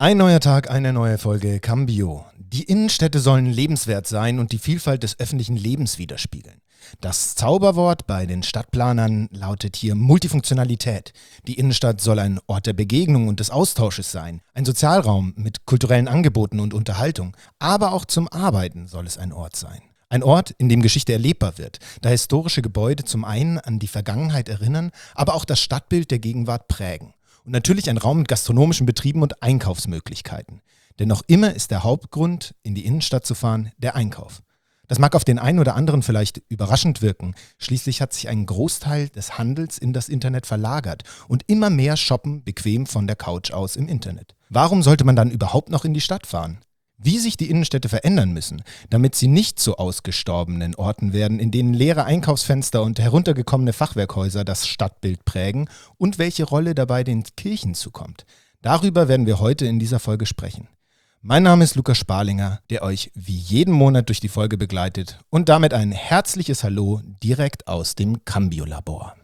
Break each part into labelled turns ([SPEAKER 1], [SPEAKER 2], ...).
[SPEAKER 1] Ein neuer Tag, eine neue Folge Cambio. Die Innenstädte sollen lebenswert sein und die Vielfalt des öffentlichen Lebens widerspiegeln. Das Zauberwort bei den Stadtplanern lautet hier Multifunktionalität. Die Innenstadt soll ein Ort der Begegnung und des Austausches sein, ein Sozialraum mit kulturellen Angeboten und Unterhaltung, aber auch zum Arbeiten soll es ein Ort sein. Ein Ort, in dem Geschichte erlebbar wird, da historische Gebäude zum einen an die Vergangenheit erinnern, aber auch das Stadtbild der Gegenwart prägen. Und natürlich ein Raum mit gastronomischen Betrieben und Einkaufsmöglichkeiten. Denn noch immer ist der Hauptgrund, in die Innenstadt zu fahren, der Einkauf. Das mag auf den einen oder anderen vielleicht überraschend wirken. Schließlich hat sich ein Großteil des Handels in das Internet verlagert und immer mehr shoppen bequem von der Couch aus im Internet. Warum sollte man dann überhaupt noch in die Stadt fahren? Wie sich die Innenstädte verändern müssen, damit sie nicht zu ausgestorbenen Orten werden, in denen leere Einkaufsfenster und heruntergekommene Fachwerkhäuser das Stadtbild prägen und welche Rolle dabei den Kirchen zukommt. Darüber werden wir heute in dieser Folge sprechen. Mein Name ist Lukas Sparlinger, der euch wie jeden Monat durch die Folge begleitet und damit ein herzliches Hallo direkt aus dem Cambio-Labor.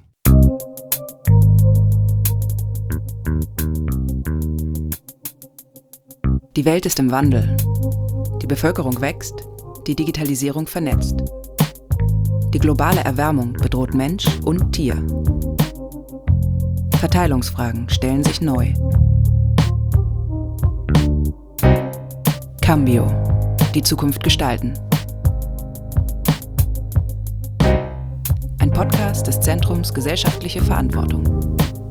[SPEAKER 2] Die Welt ist im Wandel. Die Bevölkerung wächst, die Digitalisierung vernetzt. Die globale Erwärmung bedroht Mensch und Tier. Verteilungsfragen stellen sich neu. Cambio. Die Zukunft gestalten. Ein Podcast des Zentrums Gesellschaftliche Verantwortung.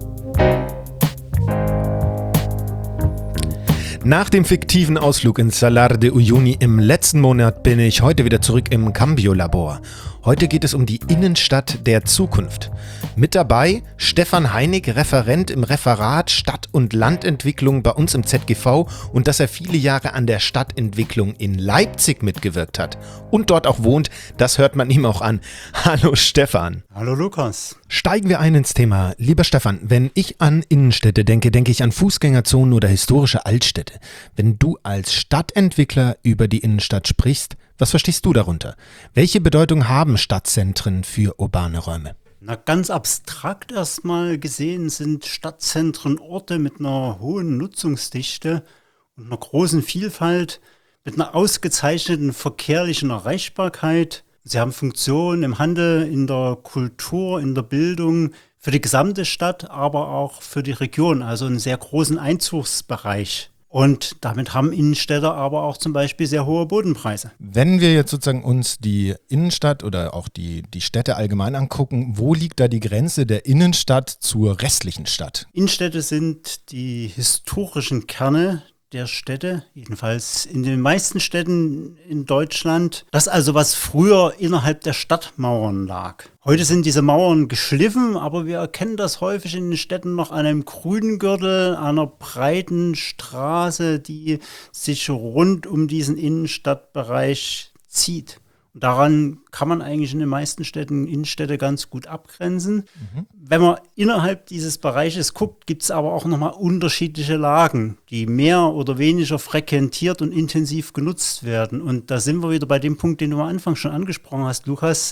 [SPEAKER 1] Nach dem fiktiven Ausflug ins Salar de Uyuni im letzten Monat bin ich heute wieder zurück im Cambio-Labor. Heute geht es um die Innenstadt der Zukunft. Mit dabei Stefan Heinig, Referent im Referat Stadt- und Landentwicklung bei uns im ZGV und dass er viele Jahre an der Stadtentwicklung in Leipzig mitgewirkt hat und dort auch wohnt, das hört man ihm auch an. Hallo Stefan.
[SPEAKER 3] Hallo Lukas.
[SPEAKER 1] Steigen wir ein ins Thema. Lieber Stefan, wenn ich an Innenstädte denke, denke ich an Fußgängerzonen oder historische Altstädte. Wenn du als Stadtentwickler über die Innenstadt sprichst, was verstehst du darunter? Welche Bedeutung haben Stadtzentren für urbane Räume?
[SPEAKER 3] Na, ganz abstrakt erstmal gesehen sind Stadtzentren Orte mit einer hohen Nutzungsdichte und einer großen Vielfalt, mit einer ausgezeichneten verkehrlichen Erreichbarkeit. Sie haben Funktionen im Handel, in der Kultur, in der Bildung, für die gesamte Stadt, aber auch für die Region, also einen sehr großen Einzugsbereich. Und damit haben Innenstädte aber auch zum Beispiel sehr hohe Bodenpreise.
[SPEAKER 1] Wenn wir jetzt sozusagen uns die Innenstadt oder auch die Städte allgemein angucken, wo liegt da die Grenze der Innenstadt zur restlichen Stadt?
[SPEAKER 3] Innenstädte sind die historischen Kerne der Städte, jedenfalls in den meisten Städten in Deutschland. Das also, was früher innerhalb der Stadtmauern lag. Heute sind diese Mauern geschliffen, aber wir erkennen das häufig in den Städten noch an einem Grüngürtel, einer breiten Straße, die sich rund um diesen Innenstadtbereich zieht. Und daran kann man eigentlich in den meisten Städten Innenstädte ganz gut abgrenzen. Wenn man innerhalb dieses Bereiches guckt, gibt es aber auch nochmal unterschiedliche Lagen, die mehr oder weniger frequentiert und intensiv genutzt werden. Und da sind wir wieder bei dem Punkt, den du am Anfang schon angesprochen hast, Lukas,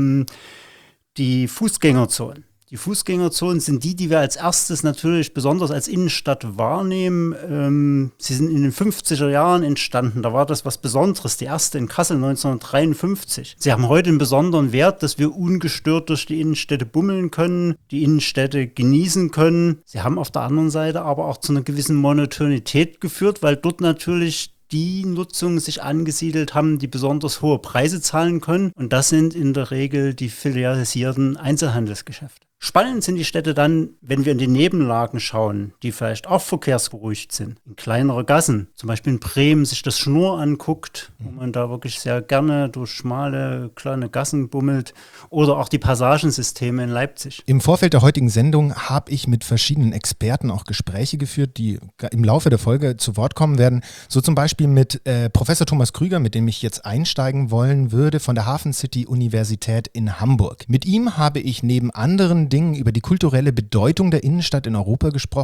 [SPEAKER 3] die Fußgängerzonen. Die Fußgängerzonen sind die wir als erstes natürlich besonders als Innenstadt wahrnehmen. Sie sind in den 50er Jahren entstanden. Da war das was Besonderes. Die erste in Kassel 1953. Sie haben heute einen besonderen Wert, dass wir ungestört durch die Innenstädte bummeln können, die Innenstädte genießen können. Sie haben auf der anderen Seite aber auch zu einer gewissen Monotonität geführt, weil dort natürlich die Nutzungen sich angesiedelt haben, die besonders hohe Preise zahlen können. Und das sind in der Regel die filialisierten Einzelhandelsgeschäfte. Spannend sind die Städte dann, wenn wir in die Nebenlagen schauen, die vielleicht auch verkehrsberuhigt sind, in kleinere Gassen. Zum Beispiel in Bremen sich das Schnur anguckt, wo man da wirklich sehr gerne durch schmale, kleine Gassen bummelt. Oder auch die Passagensysteme in Leipzig.
[SPEAKER 1] Im Vorfeld der heutigen Sendung habe ich mit verschiedenen Experten auch Gespräche geführt, die im Laufe der Folge zu Wort kommen werden. So zum Beispiel mit Professor Thomas Krüger, mit dem ich jetzt einsteigen wollen würde, von der Hafen City Universität in Hamburg. Mit ihm habe ich neben anderen Dingen über die kulturelle Bedeutung der Innenstadt in Europa gesprochen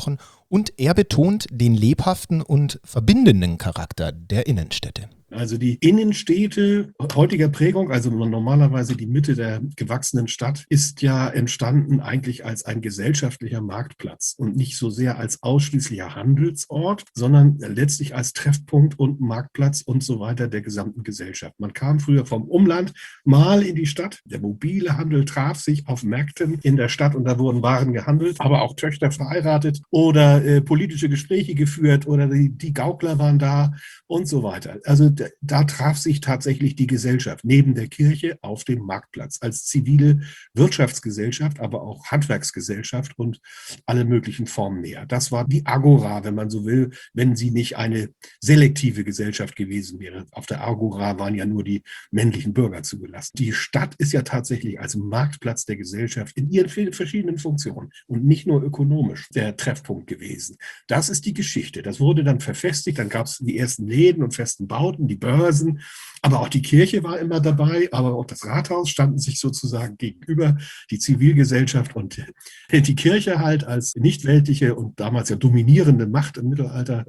[SPEAKER 1] Und er betont den lebhaften und verbindenden Charakter der Innenstädte.
[SPEAKER 4] Also die Innenstädte heutiger Prägung, also normalerweise die Mitte der gewachsenen Stadt, ist ja entstanden eigentlich als ein gesellschaftlicher Marktplatz und nicht so sehr als ausschließlicher Handelsort, sondern letztlich als Treffpunkt und Marktplatz und so weiter der gesamten Gesellschaft. Man kam früher vom Umland mal in die Stadt. Der mobile Handel traf sich auf Märkten in der Stadt und da wurden Waren gehandelt, aber auch Töchter verheiratet oder politische Gespräche geführt oder die Gaukler waren da und so weiter. Also da traf sich tatsächlich die Gesellschaft neben der Kirche auf dem Marktplatz als zivile Wirtschaftsgesellschaft, aber auch Handwerksgesellschaft und alle möglichen Formen mehr. Das war die Agora, wenn man so will, wenn sie nicht eine selektive Gesellschaft gewesen wäre. Auf der Agora waren ja nur die männlichen Bürger zugelassen. Die Stadt ist ja tatsächlich als Marktplatz der Gesellschaft in ihren verschiedenen Funktionen und nicht nur ökonomisch der Treffpunkt gewesen. Das ist die Geschichte. Das wurde dann verfestigt, dann gab es die ersten Läden und festen Bauten, die Börsen, aber auch die Kirche war immer dabei, aber auch das Rathaus standen sich sozusagen gegenüber, die Zivilgesellschaft und die Kirche halt als nicht weltliche und damals ja dominierende Macht im Mittelalter.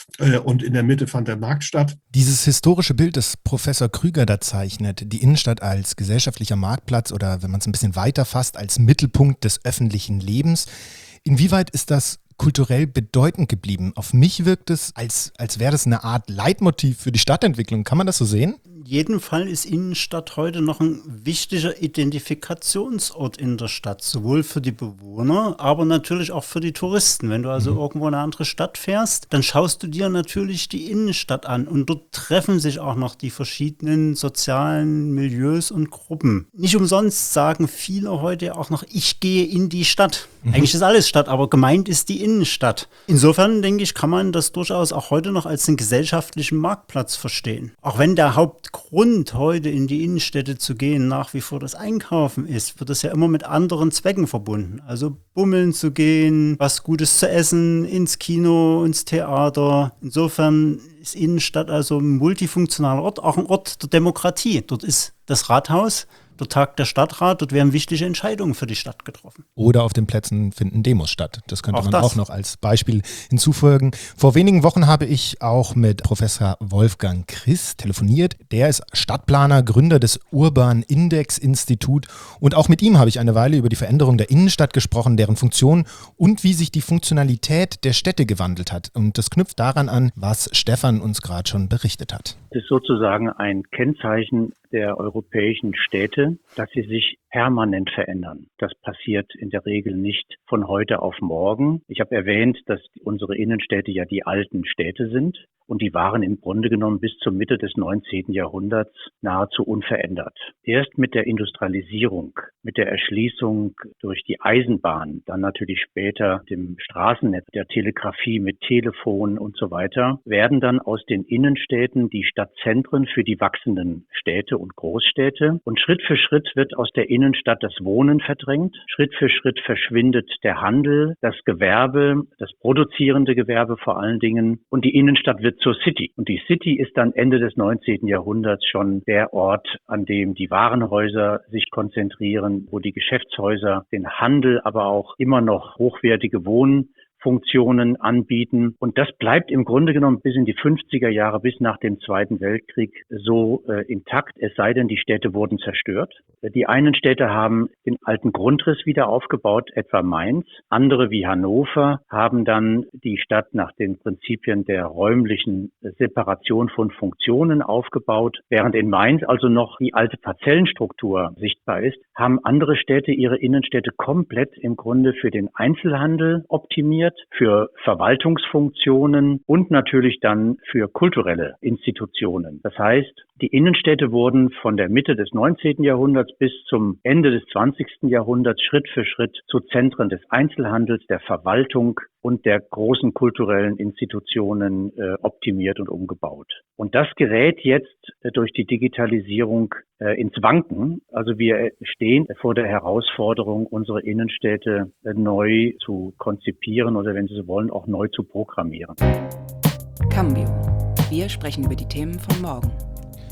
[SPEAKER 4] Und in der Mitte fand der Markt statt.
[SPEAKER 1] Dieses historische Bild, das Professor Krüger da zeichnet, die Innenstadt als gesellschaftlicher Marktplatz oder wenn man es ein bisschen weiter fasst, als Mittelpunkt des öffentlichen Lebens. Inwieweit ist das kulturell bedeutend geblieben? Auf mich wirkt es, als wäre das eine Art Leitmotiv für die Stadtentwicklung. Kann man das so sehen?
[SPEAKER 3] In jedem Fall ist Innenstadt heute noch ein wichtiger Identifikationsort in der Stadt, sowohl für die Bewohner, aber natürlich auch für die Touristen. Wenn du also irgendwo in eine andere Stadt fährst, dann schaust du dir natürlich die Innenstadt an und dort treffen sich auch noch die verschiedenen sozialen Milieus und Gruppen. Nicht umsonst sagen viele heute auch noch, ich gehe in die Stadt. Eigentlich ist alles Stadt, aber gemeint ist die Innenstadt. Insofern, denke ich, kann man das durchaus auch heute noch als einen gesellschaftlichen Marktplatz verstehen. Auch wenn der Hauptgrund, heute in die Innenstädte zu gehen, nach wie vor das Einkaufen ist, wird das ja immer mit anderen Zwecken verbunden. Also bummeln zu gehen, was Gutes zu essen, ins Kino, ins Theater. Insofern ist Innenstadt also ein multifunktionaler Ort, auch ein Ort der Demokratie. Dort ist das Rathaus, dort tagt der Stadtrat, dort werden wichtige Entscheidungen für die Stadt getroffen.
[SPEAKER 1] Oder auf den Plätzen finden Demos statt. Das könnte man auch noch als Beispiel hinzufügen. Vor wenigen Wochen habe ich auch mit Professor Wolfgang Kriss telefoniert. Der ist Stadtplaner, Gründer des Urban Index Institut. Und auch mit ihm habe ich eine Weile über die Veränderung der Innenstadt gesprochen, deren Funktion und wie sich die Funktionalität der Städte gewandelt hat. Und das knüpft daran an, was Stefan uns gerade schon berichtet hat.
[SPEAKER 5] Das ist sozusagen ein Kennzeichen der europäischen Städte, dass sie sich permanent verändern. Das passiert in der Regel nicht von heute auf morgen. Ich habe erwähnt, dass unsere Innenstädte ja die alten Städte sind und die waren im Grunde genommen bis zur Mitte des 19. Jahrhunderts nahezu unverändert. Erst mit der Industrialisierung, mit der Erschließung durch die Eisenbahn, dann natürlich später dem Straßennetz, der Telegrafie mit Telefon und so weiter, werden dann aus den Innenstädten die Stadtzentren für die wachsenden Städte und Großstädte. Und Schritt für Schritt wird aus der Innenstadt das Wohnen verdrängt. Schritt für Schritt verschwindet der Handel, das Gewerbe, das produzierende Gewerbe vor allen Dingen. Und die Innenstadt wird zur City. Und die City ist dann Ende des 19. Jahrhunderts schon der Ort, an dem die Warenhäuser sich konzentrieren, wo die Geschäftshäuser den Handel, aber auch immer noch hochwertige Wohnfunktionen anbieten. Und das bleibt im Grunde genommen bis in die 50er Jahre, bis nach dem Zweiten Weltkrieg so intakt, es sei denn, die Städte wurden zerstört. Die einen Städte haben den alten Grundriss wieder aufgebaut, etwa Mainz. Andere wie Hannover haben dann die Stadt nach den Prinzipien der räumlichen Separation von Funktionen aufgebaut. Während in Mainz also noch die alte Parzellenstruktur sichtbar ist, haben andere Städte ihre Innenstädte komplett im Grunde für den Einzelhandel optimiert, für Verwaltungsfunktionen und natürlich dann für kulturelle Institutionen. Das heißt, die Innenstädte wurden von der Mitte des 19. Jahrhunderts bis zum Ende des 20. Jahrhunderts Schritt für Schritt zu Zentren des Einzelhandels, der Verwaltung und der großen kulturellen Institutionen optimiert und umgebaut. Und das gerät jetzt durch die Digitalisierung ins Wanken. Also wir stehen vor der Herausforderung, unsere Innenstädte neu zu konzipieren oder, wenn Sie so wollen, auch neu zu programmieren.
[SPEAKER 2] Cambio. Wir sprechen über die Themen von morgen.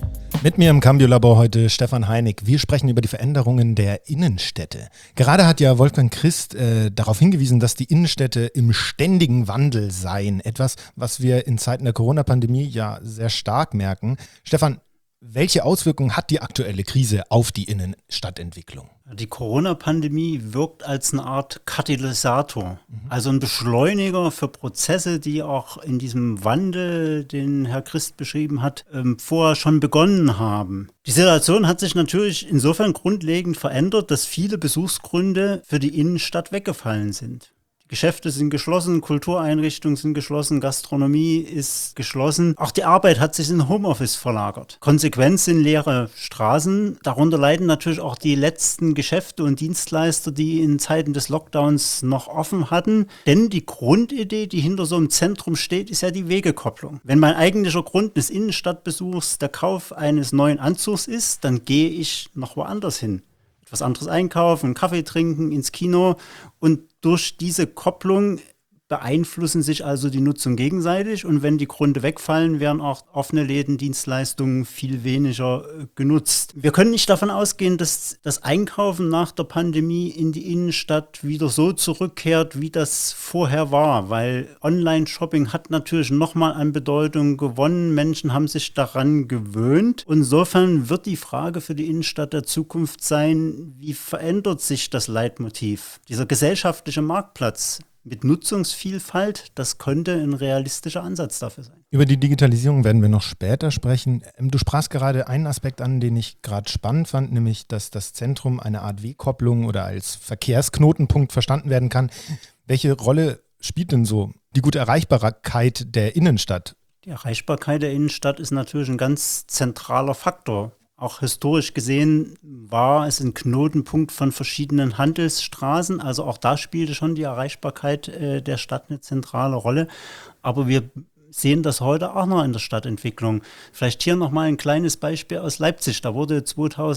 [SPEAKER 1] Mit mir im Cambio-Labor heute Stefan Heinig. Wir sprechen über die Veränderungen der Innenstädte. Gerade hat ja Wolfgang Christ darauf hingewiesen, dass die Innenstädte im ständigen Wandel seien. Etwas, was wir in Zeiten der Corona-Pandemie ja sehr stark merken. Stefan, welche Auswirkungen hat die aktuelle Krise auf die Innenstadtentwicklung?
[SPEAKER 3] Die Corona-Pandemie wirkt als eine Art Katalysator, also ein Beschleuniger für Prozesse, die auch in diesem Wandel, den Herr Christ beschrieben hat, vorher schon begonnen haben. Die Situation hat sich natürlich insofern grundlegend verändert, dass viele Besuchsgründe für die Innenstadt weggefallen sind. Geschäfte sind geschlossen, Kultureinrichtungen sind geschlossen, Gastronomie ist geschlossen. Auch die Arbeit hat sich in Homeoffice verlagert. Konsequenz sind leere Straßen. Darunter leiden natürlich auch die letzten Geschäfte und Dienstleister, die in Zeiten des Lockdowns noch offen hatten. Denn die Grundidee, die hinter so einem Zentrum steht, ist ja die Wegekopplung. Wenn mein eigentlicher Grund des Innenstadtbesuchs der Kauf eines neuen Anzugs ist, dann gehe ich noch woanders hin. Etwas anderes einkaufen, einen Kaffee trinken, ins Kino, und durch diese Kopplung beeinflussen sich also die Nutzung gegenseitig, und wenn die Gründe wegfallen, werden auch offene Läden, Dienstleistungen viel weniger genutzt. Wir können nicht davon ausgehen, dass das Einkaufen nach der Pandemie in die Innenstadt wieder so zurückkehrt, wie das vorher war, weil Online-Shopping hat natürlich nochmal an Bedeutung gewonnen. Menschen haben sich daran gewöhnt. Insofern wird die Frage für die Innenstadt der Zukunft sein, wie verändert sich das Leitmotiv? Dieser gesellschaftliche Marktplatz mit Nutzungsvielfalt, das könnte ein realistischer Ansatz dafür sein.
[SPEAKER 1] Über die Digitalisierung werden wir noch später sprechen. Du sprachst gerade einen Aspekt an, den ich gerade spannend fand, nämlich, dass das Zentrum eine Art Wegkopplung oder als Verkehrsknotenpunkt verstanden werden kann. Welche Rolle spielt denn so die gute Erreichbarkeit der Innenstadt?
[SPEAKER 3] Die Erreichbarkeit der Innenstadt ist natürlich ein ganz zentraler Faktor. Auch historisch gesehen war es ein Knotenpunkt von verschiedenen Handelsstraßen. Also auch da spielte schon die Erreichbarkeit der Stadt eine zentrale Rolle. Aber wir sehen das heute auch noch in der Stadtentwicklung. Vielleicht hier nochmal ein kleines Beispiel aus Leipzig. Da wurde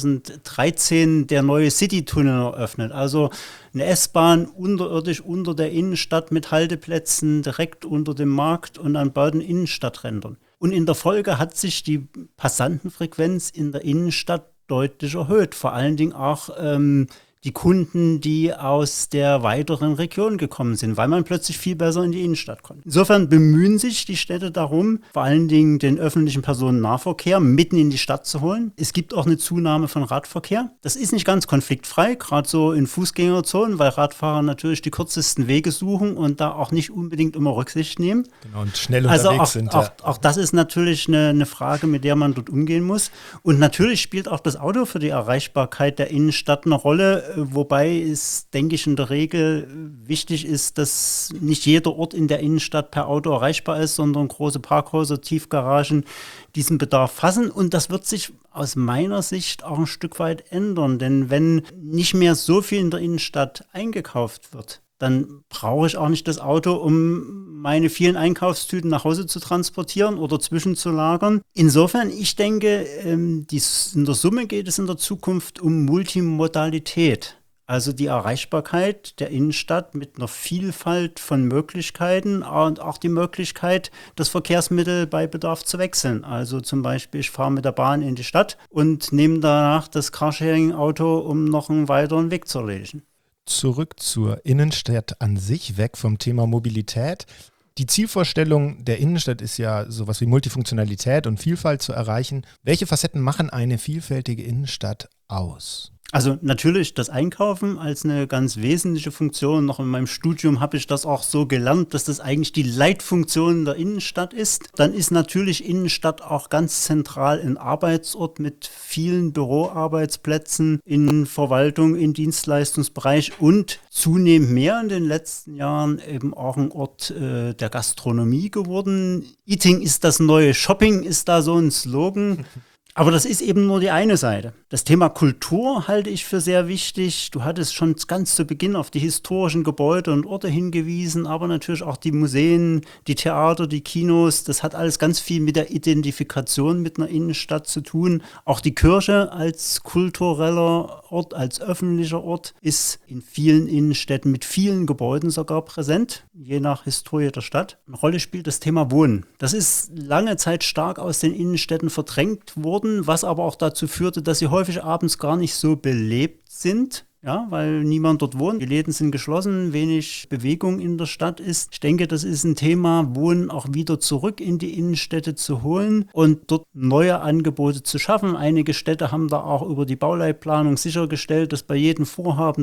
[SPEAKER 3] 2013 der neue Citytunnel eröffnet. Also eine S-Bahn unterirdisch unter der Innenstadt mit Halteplätzen direkt unter dem Markt und an beiden Innenstadträndern. Und in der Folge hat sich die Passantenfrequenz in der Innenstadt deutlich erhöht. Vor allen Dingen auch die Kunden, die aus der weiteren Region gekommen sind, weil man plötzlich viel besser in die Innenstadt konnte. Insofern bemühen sich die Städte darum, vor allen Dingen den öffentlichen Personennahverkehr mitten in die Stadt zu holen. Es gibt auch eine Zunahme von Radverkehr. Das ist nicht ganz konfliktfrei, gerade so in Fußgängerzonen, weil Radfahrer natürlich die kürzesten Wege suchen und da auch nicht unbedingt immer Rücksicht nehmen.
[SPEAKER 1] Genau, und schnell unterwegs sind.
[SPEAKER 3] Auch das ist natürlich eine Frage, mit der man dort umgehen muss. Und natürlich spielt auch das Auto für die Erreichbarkeit der Innenstadt eine Rolle, wobei es, denke ich, in der Regel wichtig ist, dass nicht jeder Ort in der Innenstadt per Auto erreichbar ist, sondern große Parkhäuser, Tiefgaragen diesen Bedarf fassen. Und das wird sich aus meiner Sicht auch ein Stück weit ändern. Denn wenn nicht mehr so viel in der Innenstadt eingekauft wird, dann brauche ich auch nicht das Auto, um meine vielen Einkaufstüten nach Hause zu transportieren oder zwischenzulagern. Insofern, ich denke, in der Summe geht es in der Zukunft um Multimodalität. Also die Erreichbarkeit der Innenstadt mit einer Vielfalt von Möglichkeiten und auch die Möglichkeit, das Verkehrsmittel bei Bedarf zu wechseln. Also zum Beispiel, ich fahre mit der Bahn in die Stadt und nehme danach das Carsharing-Auto, um noch einen weiteren Weg zu erledigen.
[SPEAKER 1] Zurück zur Innenstadt an sich, weg vom Thema Mobilität. Die Zielvorstellung der Innenstadt ist ja sowas wie Multifunktionalität und Vielfalt zu erreichen. Welche Facetten machen eine vielfältige Innenstadt aus?
[SPEAKER 3] Also natürlich das Einkaufen als eine ganz wesentliche Funktion. Noch in meinem Studium habe ich das auch so gelernt, dass das eigentlich die Leitfunktion der Innenstadt ist. Dann ist natürlich Innenstadt auch ganz zentral ein Arbeitsort mit vielen Büroarbeitsplätzen in Verwaltung, im Dienstleistungsbereich und zunehmend mehr in den letzten Jahren eben auch ein Ort der Gastronomie geworden. Eating ist das neue Shopping, ist da so ein Slogan. Aber das ist eben nur die eine Seite. Das Thema Kultur halte ich für sehr wichtig. Du hattest schon ganz zu Beginn auf die historischen Gebäude und Orte hingewiesen, aber natürlich auch die Museen, die Theater, die Kinos. Das hat alles ganz viel mit der Identifikation mit einer Innenstadt zu tun. Auch die Kirche als kultureller Ort, als öffentlicher Ort ist in vielen Innenstädten mit vielen Gebäuden sogar präsent, je nach Historie der Stadt. Eine Rolle spielt das Thema Wohnen. Das ist lange Zeit stark aus den Innenstädten verdrängt worden. wurden, was aber auch dazu führte, dass sie häufig abends gar nicht so belebt sind. Ja, weil niemand dort wohnt. Die Läden sind geschlossen, wenig Bewegung in der Stadt ist. Ich denke, das ist ein Thema, Wohnen auch wieder zurück in die Innenstädte zu holen und dort neue Angebote zu schaffen. Einige Städte haben da auch über die Bauleitplanung sichergestellt, dass bei jedem Vorhaben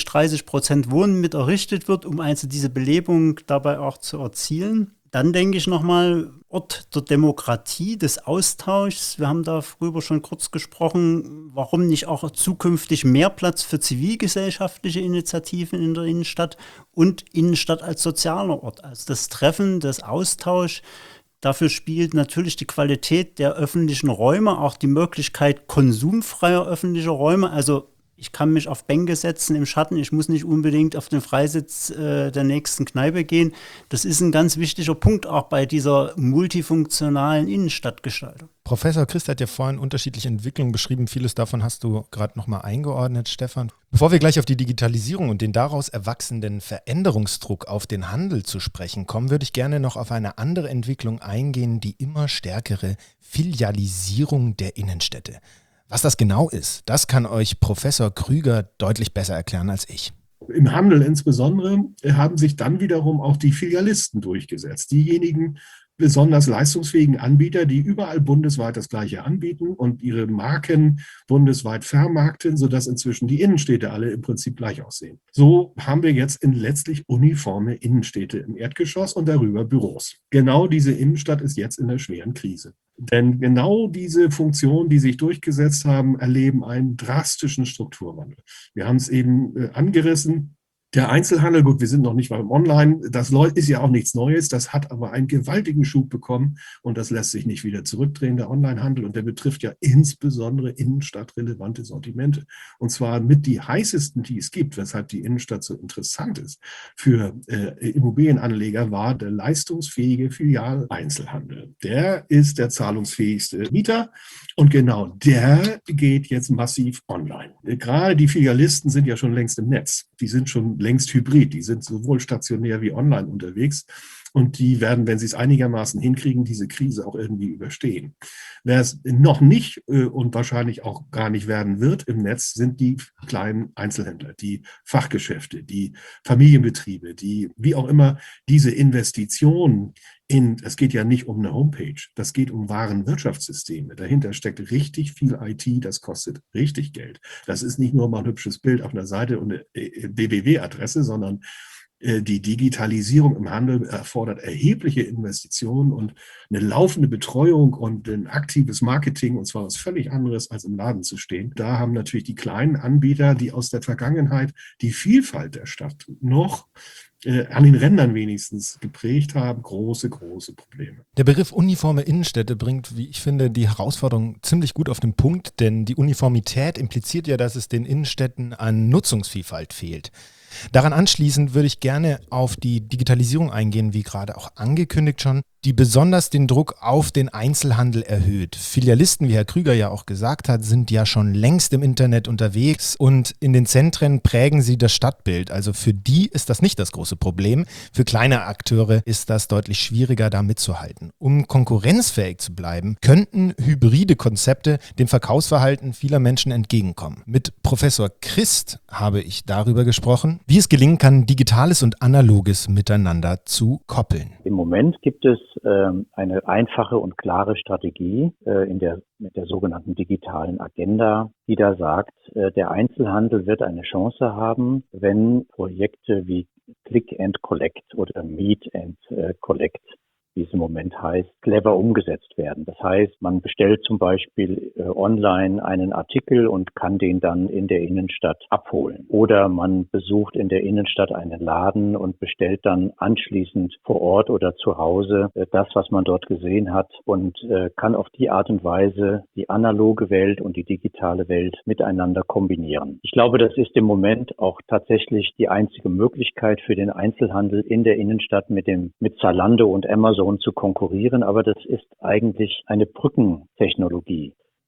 [SPEAKER 3] 20-30% Wohnen mit errichtet wird, um also diese Belebung dabei auch zu erzielen. Dann denke ich nochmal, Ort der Demokratie, des Austauschs. Wir haben darüber schon kurz gesprochen, warum nicht auch zukünftig mehr Platz für zivilgesellschaftliche Initiativen in der Innenstadt und Innenstadt als sozialer Ort, als das Treffen, das Austausch. Dafür spielt natürlich die Qualität der öffentlichen Räume, auch die Möglichkeit konsumfreier öffentlicher Räume, also ich kann mich auf Bänke setzen im Schatten, ich muss nicht unbedingt auf den Freisitz der nächsten Kneipe gehen. Das ist ein ganz wichtiger Punkt auch bei dieser multifunktionalen Innenstadtgestaltung.
[SPEAKER 1] Professor Christ hat ja vorhin unterschiedliche Entwicklungen beschrieben. Vieles davon hast du gerade nochmal eingeordnet, Stefan. Bevor wir gleich auf die Digitalisierung und den daraus erwachsenen Veränderungsdruck auf den Handel zu sprechen kommen, würde ich gerne noch auf eine andere Entwicklung eingehen, die immer stärkere Filialisierung der Innenstädte. Was das genau ist, das kann euch Professor Krüger deutlich besser erklären als ich.
[SPEAKER 4] Im Handel insbesondere haben sich dann wiederum auch die Filialisten durchgesetzt. Diejenigen besonders leistungsfähigen Anbieter, die überall bundesweit das Gleiche anbieten und ihre Marken bundesweit vermarkten, sodass inzwischen die Innenstädte alle im Prinzip gleich aussehen. So haben wir jetzt in letztlich uniforme Innenstädte im Erdgeschoss und darüber Büros. Genau diese Innenstadt ist jetzt in einer schweren Krise. Denn genau diese Funktionen, die sich durchgesetzt haben, erleben einen drastischen Strukturwandel. Wir haben es eben angerissen. Der Einzelhandel, gut, wir sind noch nicht beim Online, das ist ja auch nichts Neues, das hat aber einen gewaltigen Schub bekommen und das lässt sich nicht wieder zurückdrehen, der Onlinehandel, und der betrifft ja insbesondere innenstadtrelevante Sortimente. Und zwar mit die heißesten, die es gibt, weshalb die Innenstadt so interessant ist für Immobilienanleger, war der leistungsfähige Filialeinzelhandel. Der ist der zahlungsfähigste Mieter und genau der geht jetzt massiv online. Gerade die Filialisten sind ja schon längst im Netz, die sind schon längst hybrid, die sind sowohl stationär wie online unterwegs und die werden, wenn sie es einigermaßen hinkriegen, diese Krise auch irgendwie überstehen. Wer es noch nicht und wahrscheinlich auch gar nicht werden wird im Netz, sind die kleinen Einzelhändler, die Fachgeschäfte, die Familienbetriebe, die wie auch immer diese Investitionen es geht ja nicht um eine Homepage, das geht um Warenwirtschaftssysteme. Dahinter steckt richtig viel IT, das kostet richtig Geld. Das ist nicht nur mal ein hübsches Bild auf einer Seite und eine www-Adresse, sondern die Digitalisierung im Handel erfordert erhebliche Investitionen und eine laufende Betreuung und ein aktives Marketing, und zwar was völlig anderes, als im Laden zu stehen. Da haben natürlich die kleinen Anbieter, die aus der Vergangenheit die Vielfalt der Stadt noch an den Rändern wenigstens geprägt haben, große Probleme.
[SPEAKER 1] Der Begriff uniforme Innenstädte bringt, wie ich finde, die Herausforderung ziemlich gut auf den Punkt, denn die Uniformität impliziert ja, dass es den Innenstädten an Nutzungsvielfalt fehlt. Daran anschließend würde ich gerne auf die Digitalisierung eingehen, wie gerade auch angekündigt schon, die besonders den Druck auf den Einzelhandel erhöht. Filialisten, wie Herr Krüger ja auch gesagt hat, sind ja schon längst im Internet unterwegs und in den Zentren prägen sie das Stadtbild. Also für die ist das nicht das große Problem. Für kleine Akteure ist das deutlich schwieriger, da mitzuhalten. Um konkurrenzfähig zu bleiben, könnten hybride Konzepte dem Verkaufsverhalten vieler Menschen entgegenkommen. Mit Professor Christ habe ich darüber gesprochen, wie es gelingen kann, Digitales und Analoges miteinander zu koppeln.
[SPEAKER 5] Im Moment gibt es eine einfache und klare Strategie mit der sogenannten digitalen Agenda, die da sagt, der Einzelhandel wird eine Chance haben, wenn Projekte wie Click and Collect oder Meet and Collect, wie es im Moment heißt, clever umgesetzt werden. Das heißt, man bestellt zum Beispiel online einen Artikel und kann den dann in der Innenstadt abholen. Oder man besucht in der Innenstadt einen Laden und bestellt dann anschließend vor Ort oder zu Hause das, was man dort gesehen hat, und kann auf die Art und Weise die analoge Welt und die digitale Welt miteinander kombinieren. Ich glaube, das ist im Moment auch tatsächlich die einzige Möglichkeit für den Einzelhandel in der Innenstadt mit Zalando und Amazon zu konkurrieren, aber das ist eigentlich eine Brückentechnologie.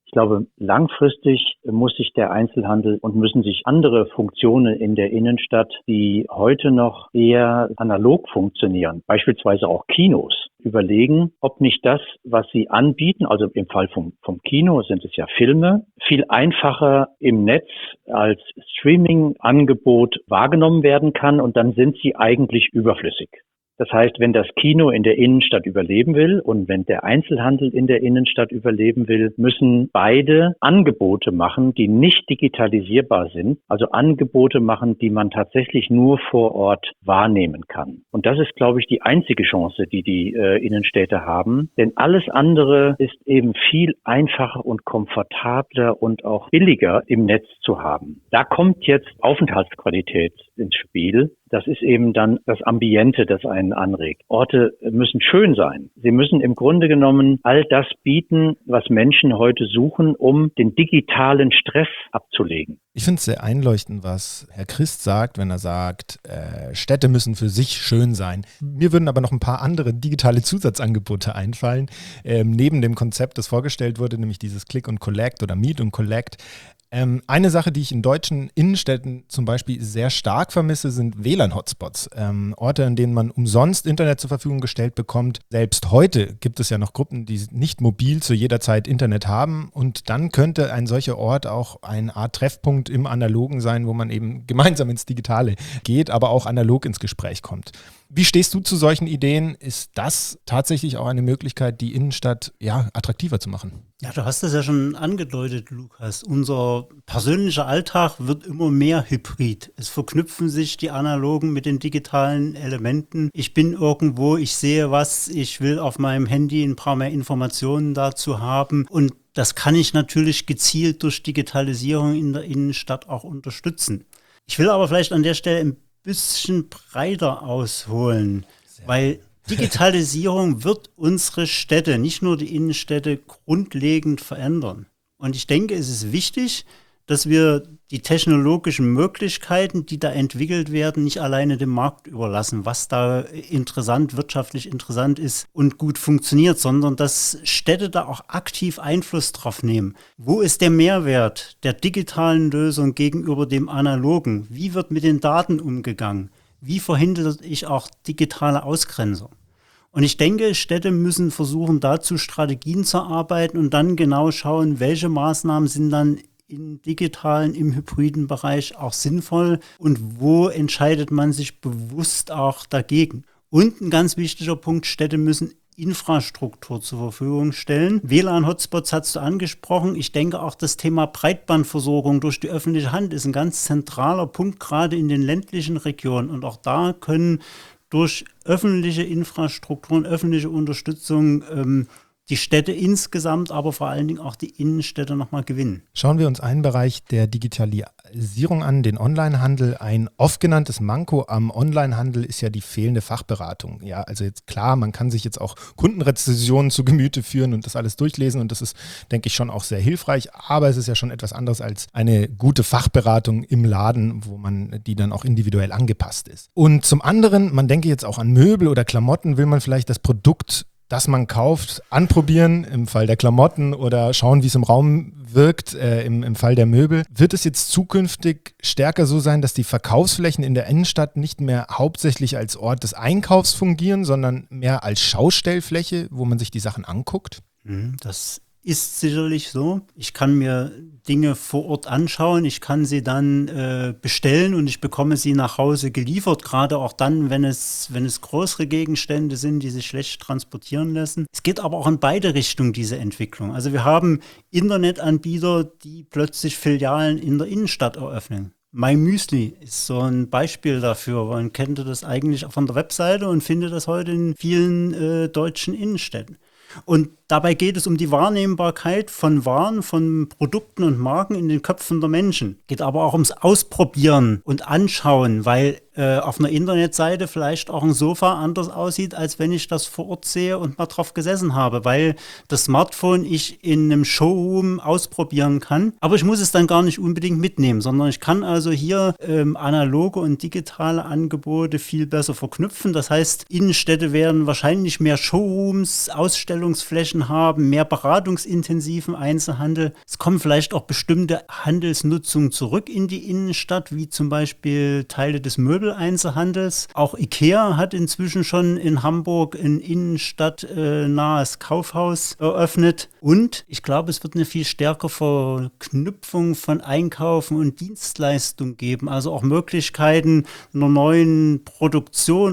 [SPEAKER 5] Ich glaube, langfristig muss sich der Einzelhandel und müssen sich andere Funktionen in der Innenstadt, die heute noch eher analog funktionieren, beispielsweise auch Kinos, überlegen, ob nicht das, was sie anbieten, also im Fall vom Kino sind es ja Filme, viel einfacher im Netz als Streaming-Angebot wahrgenommen werden kann und dann sind sie eigentlich überflüssig. Das heißt, wenn das Kino in der Innenstadt überleben will und wenn der Einzelhandel in der Innenstadt überleben will, müssen beide Angebote machen, die nicht digitalisierbar sind. Also Angebote machen, die man tatsächlich nur vor Ort wahrnehmen kann. Und das ist, glaube ich, die einzige Chance, die Innenstädte haben. Denn alles andere ist eben viel einfacher und komfortabler und auch billiger im Netz zu haben. Da kommt jetzt Aufenthaltsqualität ins Spiel. Das ist eben dann das Ambiente, das einen anregt. Orte müssen schön sein. Sie müssen im Grunde genommen all das bieten, was Menschen heute suchen, um den digitalen Stress abzulegen.
[SPEAKER 1] Ich finde es sehr einleuchtend, was Herr Christ sagt, wenn er sagt, Städte müssen für sich schön sein. Mir würden aber noch ein paar andere digitale Zusatzangebote einfallen. Neben dem Konzept, das vorgestellt wurde, nämlich dieses Click and Collect oder Meet and Collect. Eine Sache, die ich in deutschen Innenstädten zum Beispiel sehr stark vermisse, sind WLAN-Hotspots. Orte, in denen man umsonst Internet zur Verfügung gestellt bekommt. Selbst heute gibt es ja noch Gruppen, die nicht mobil zu jeder Zeit Internet haben. Und dann könnte ein solcher Ort auch eine Art Treffpunkt im Analogen sein, wo man eben gemeinsam ins Digitale geht, aber auch analog ins Gespräch kommt. Wie stehst du zu solchen Ideen? Ist das tatsächlich auch eine Möglichkeit, die Innenstadt attraktiver zu machen?
[SPEAKER 3] Ja, du hast das ja schon angedeutet, Lukas. Unser persönlicher Alltag wird immer mehr hybrid. Es verknüpfen sich die analogen mit den digitalen Elementen. Ich bin irgendwo, ich sehe was, ich will auf meinem Handy ein paar mehr Informationen dazu haben und das kann ich natürlich gezielt durch Digitalisierung in der Innenstadt auch unterstützen. Ich will aber vielleicht an der Stelle ein bisschen breiter ausholen, weil Digitalisierung wird unsere Städte, nicht nur die Innenstädte, grundlegend verändern. Und ich denke, es ist wichtig, dass wir die technologischen Möglichkeiten, die da entwickelt werden, nicht alleine dem Markt überlassen, was da wirtschaftlich interessant ist und gut funktioniert, sondern dass Städte da auch aktiv Einfluss drauf nehmen. Wo ist der Mehrwert der digitalen Lösung gegenüber dem analogen? Wie wird mit den Daten umgegangen? Wie verhindere ich auch digitale Ausgrenzung? Und ich denke, Städte müssen versuchen, dazu Strategien zu arbeiten und dann genau schauen, welche Maßnahmen sind dann im digitalen, im hybriden Bereich auch sinnvoll und wo entscheidet man sich bewusst auch dagegen. Und ein ganz wichtiger Punkt, Städte müssen Infrastruktur zur Verfügung stellen. WLAN-Hotspots hast du angesprochen. Ich denke auch das Thema Breitbandversorgung durch die öffentliche Hand ist ein ganz zentraler Punkt, gerade in den ländlichen Regionen. Und auch da können durch öffentliche Infrastrukturen, öffentliche Unterstützung die Städte insgesamt, aber vor allen Dingen auch die Innenstädte nochmal gewinnen.
[SPEAKER 1] Schauen wir uns einen Bereich der Digitalisierung an, den Onlinehandel. Ein oft genanntes Manko am Onlinehandel ist ja die fehlende Fachberatung. Ja, also jetzt klar, man kann sich jetzt auch Kundenrezensionen zu Gemüte führen und das alles durchlesen und das ist, denke ich, schon auch sehr hilfreich, aber es ist ja schon etwas anderes als eine gute Fachberatung im Laden, wo man die dann auch individuell angepasst ist. Und zum anderen, man denke jetzt auch an Möbel oder Klamotten, will man vielleicht das Produkt, das man kauft, anprobieren, im Fall der Klamotten oder schauen, wie es im Raum wirkt, im Fall der Möbel. Wird es jetzt zukünftig stärker so sein, dass die Verkaufsflächen in der Innenstadt nicht mehr hauptsächlich als Ort des Einkaufs fungieren, sondern mehr als Schaustellfläche, wo man sich die Sachen anguckt?
[SPEAKER 3] Das ist sicherlich so. Ich kann mir Dinge vor Ort anschauen, ich kann sie dann bestellen und ich bekomme sie nach Hause geliefert, gerade auch dann, wenn es größere Gegenstände sind, die sich schlecht transportieren lassen. Es geht aber auch in beide Richtungen, diese Entwicklung. Also wir haben Internetanbieter, die plötzlich Filialen in der Innenstadt eröffnen. MyMüsli ist so ein Beispiel dafür. Man kennt das eigentlich von der Webseite und findet das heute in vielen deutschen Innenstädten. Und dabei geht es um die Wahrnehmbarkeit von Waren, von Produkten und Marken in den Köpfen der Menschen. Geht aber auch ums Ausprobieren und Anschauen, weil auf einer Internetseite vielleicht auch ein Sofa anders aussieht, als wenn ich das vor Ort sehe und mal drauf gesessen habe, weil das Smartphone ich in einem Showroom ausprobieren kann, aber ich muss es dann gar nicht unbedingt mitnehmen, sondern ich kann also hier analoge und digitale Angebote viel besser verknüpfen. Das heißt, Innenstädte werden wahrscheinlich mehr Showrooms, Ausstellungsflächen haben, mehr beratungsintensiven Einzelhandel. Es kommen vielleicht auch bestimmte Handelsnutzungen zurück in die Innenstadt, wie zum Beispiel Teile des Möbeleinzelhandels. Auch IKEA hat inzwischen schon in Hamburg ein innenstadtnahes Kaufhaus eröffnet. Und ich glaube, es wird eine viel stärkere Verknüpfung von Einkaufen und Dienstleistung geben. Also auch Möglichkeiten einer neuen Produktion,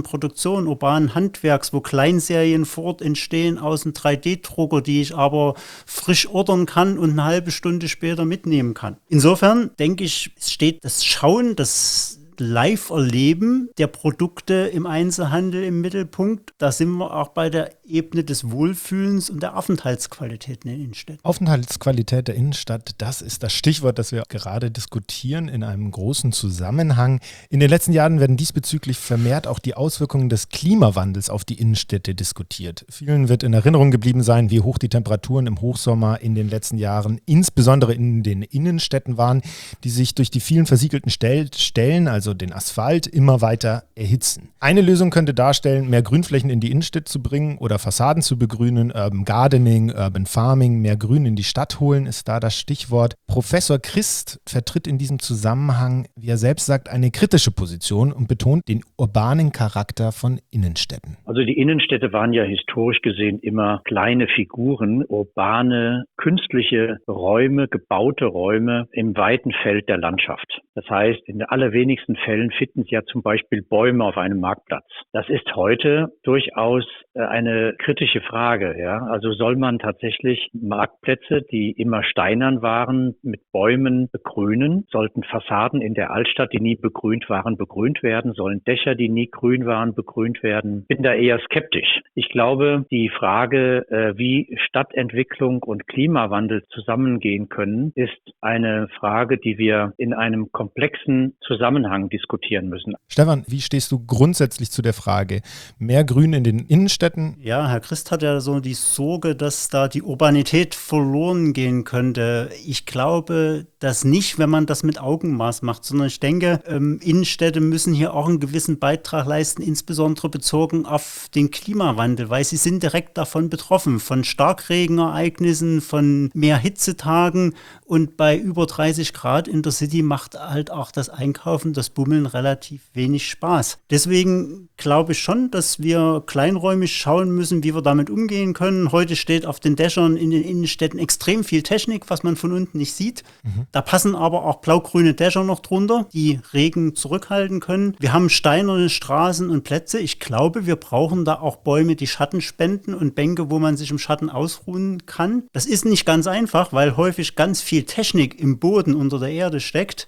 [SPEAKER 3] urbanen Handwerks, wo Kleinserien vor Ort entstehen aus einem 3D-Drucker, die ich aber frisch ordern kann und eine halbe Stunde später mitnehmen kann. Insofern denke ich, es steht das Schauen, das Live-Erleben der Produkte im Einzelhandel im Mittelpunkt. Da sind wir auch bei der Ebene des Wohlfühlens und der Aufenthaltsqualität in den Innenstädten.
[SPEAKER 1] Aufenthaltsqualität der Innenstadt, das ist das Stichwort, das wir gerade diskutieren in einem großen Zusammenhang. In den letzten Jahren werden diesbezüglich vermehrt auch die Auswirkungen des Klimawandels auf die Innenstädte diskutiert. Vielen wird in Erinnerung geblieben sein, wie hoch die Temperaturen im Hochsommer in den letzten Jahren, insbesondere in den Innenstädten waren, die sich durch die vielen versiegelten Stellen, also den Asphalt, immer weiter erhitzen. Eine Lösung könnte darstellen, mehr Grünflächen in die Innenstadt zu bringen oder Fassaden zu begrünen, Urban Gardening, Urban Farming, mehr Grün in die Stadt holen, ist da das Stichwort. Professor Christ vertritt in diesem Zusammenhang, wie er selbst sagt, eine kritische Position und betont den urbanen Charakter von Innenstädten.
[SPEAKER 5] Also die Innenstädte waren ja historisch gesehen immer kleine Figuren, urbane, künstliche Räume, gebaute Räume im weiten Feld der Landschaft. Das heißt, in den allerwenigsten Fällen finden Sie ja zum Beispiel Bäume auf einem Marktplatz. Das ist heute durchaus eine kritische Frage. Ja? Also soll man tatsächlich Marktplätze, die immer steinern waren, mit Bäumen begrünen? Sollten Fassaden in der Altstadt, die nie begrünt waren, begrünt werden? Sollen Dächer, die nie grün waren, begrünt werden? Ich bin da eher skeptisch. Ich glaube, die Frage, wie Stadtentwicklung und Klimawandel zusammengehen können, ist eine Frage, die wir in einem komplexen Zusammenhang diskutieren müssen.
[SPEAKER 1] Stefan, wie stehst du grundsätzlich zu der Frage, mehr Grün in den Innenstädten?
[SPEAKER 3] Ja, Herr Christ hat ja so die Sorge, dass da die Urbanität verloren gehen könnte. Ich glaube das nicht, wenn man das mit Augenmaß macht, sondern ich denke, Innenstädte müssen hier auch einen gewissen Beitrag leisten, insbesondere bezogen auf den Klimawandel, weil sie sind direkt davon betroffen, von Starkregenereignissen, von mehr Hitzetagen, und bei über 30 Grad in der City macht halt auch das Einkaufen, das Bummeln relativ wenig Spaß. Deswegen glaube ich schon, dass wir kleinräumig schauen müssen, wie wir damit umgehen können. Heute steht auf den Dächern in den Innenstädten extrem viel Technik, was man von unten nicht sieht. Da passen aber auch blau-grüne Dächer noch drunter, die Regen zurückhalten können. Wir haben steinerne Straßen und Plätze. Ich glaube, wir brauchen da auch Bäume, die Schatten spenden, und Bänke, wo man sich im Schatten ausruhen kann. Das ist nicht ganz einfach, weil häufig ganz viel Technik im Boden unter der Erde steckt.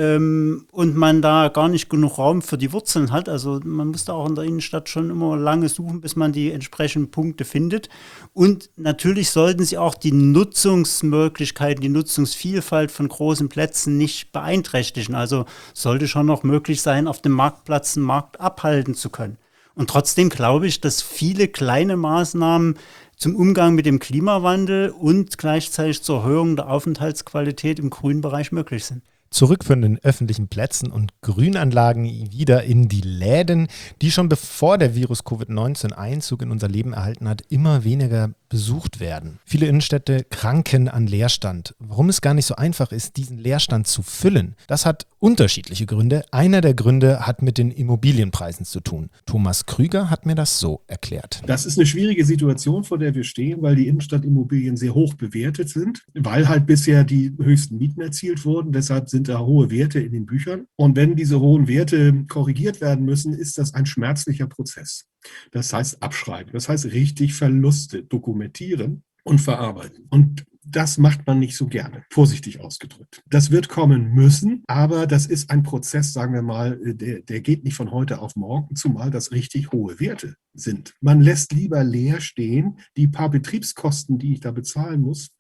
[SPEAKER 3] Und man da gar nicht genug Raum für die Wurzeln hat. Also man muss da auch in der Innenstadt schon immer lange suchen, bis man die entsprechenden Punkte findet. Und natürlich sollten sie auch die Nutzungsmöglichkeiten, die Nutzungsvielfalt von großen Plätzen nicht beeinträchtigen. Also sollte schon noch möglich sein, auf dem Marktplatz einen Markt abhalten zu können. Und trotzdem glaube ich, dass viele kleine Maßnahmen zum Umgang mit dem Klimawandel und gleichzeitig zur Erhöhung der Aufenthaltsqualität im Grünbereich möglich sind.
[SPEAKER 1] Zurück von den öffentlichen Plätzen und Grünanlagen wieder in die Läden, die schon bevor der Virus Covid-19 Einzug in unser Leben erhalten hat, immer weniger besucht werden. Viele Innenstädte kranken an Leerstand. Warum es gar nicht so einfach ist, diesen Leerstand zu füllen, das hat unterschiedliche Gründe. Einer der Gründe hat mit den Immobilienpreisen zu tun. Thomas Krüger hat mir das so erklärt.
[SPEAKER 4] Das ist eine schwierige Situation, vor der wir stehen, weil die Innenstadtimmobilien sehr hoch bewertet sind, weil halt bisher die höchsten Mieten erzielt wurden. Deshalb sind da hohe Werte in den Büchern. Und wenn diese hohen Werte korrigiert werden müssen, ist das ein schmerzlicher Prozess. Das heißt abschreiben, das heißt richtig Verluste dokumentieren und verarbeiten. Und das macht man nicht so gerne, vorsichtig ausgedrückt. Das wird kommen müssen, aber das ist ein Prozess, sagen wir mal, der geht nicht von heute auf morgen, zumal das richtig hohe Werte sind. Man lässt lieber leer stehen. Die paar Betriebskosten, die ich da bezahlen muss,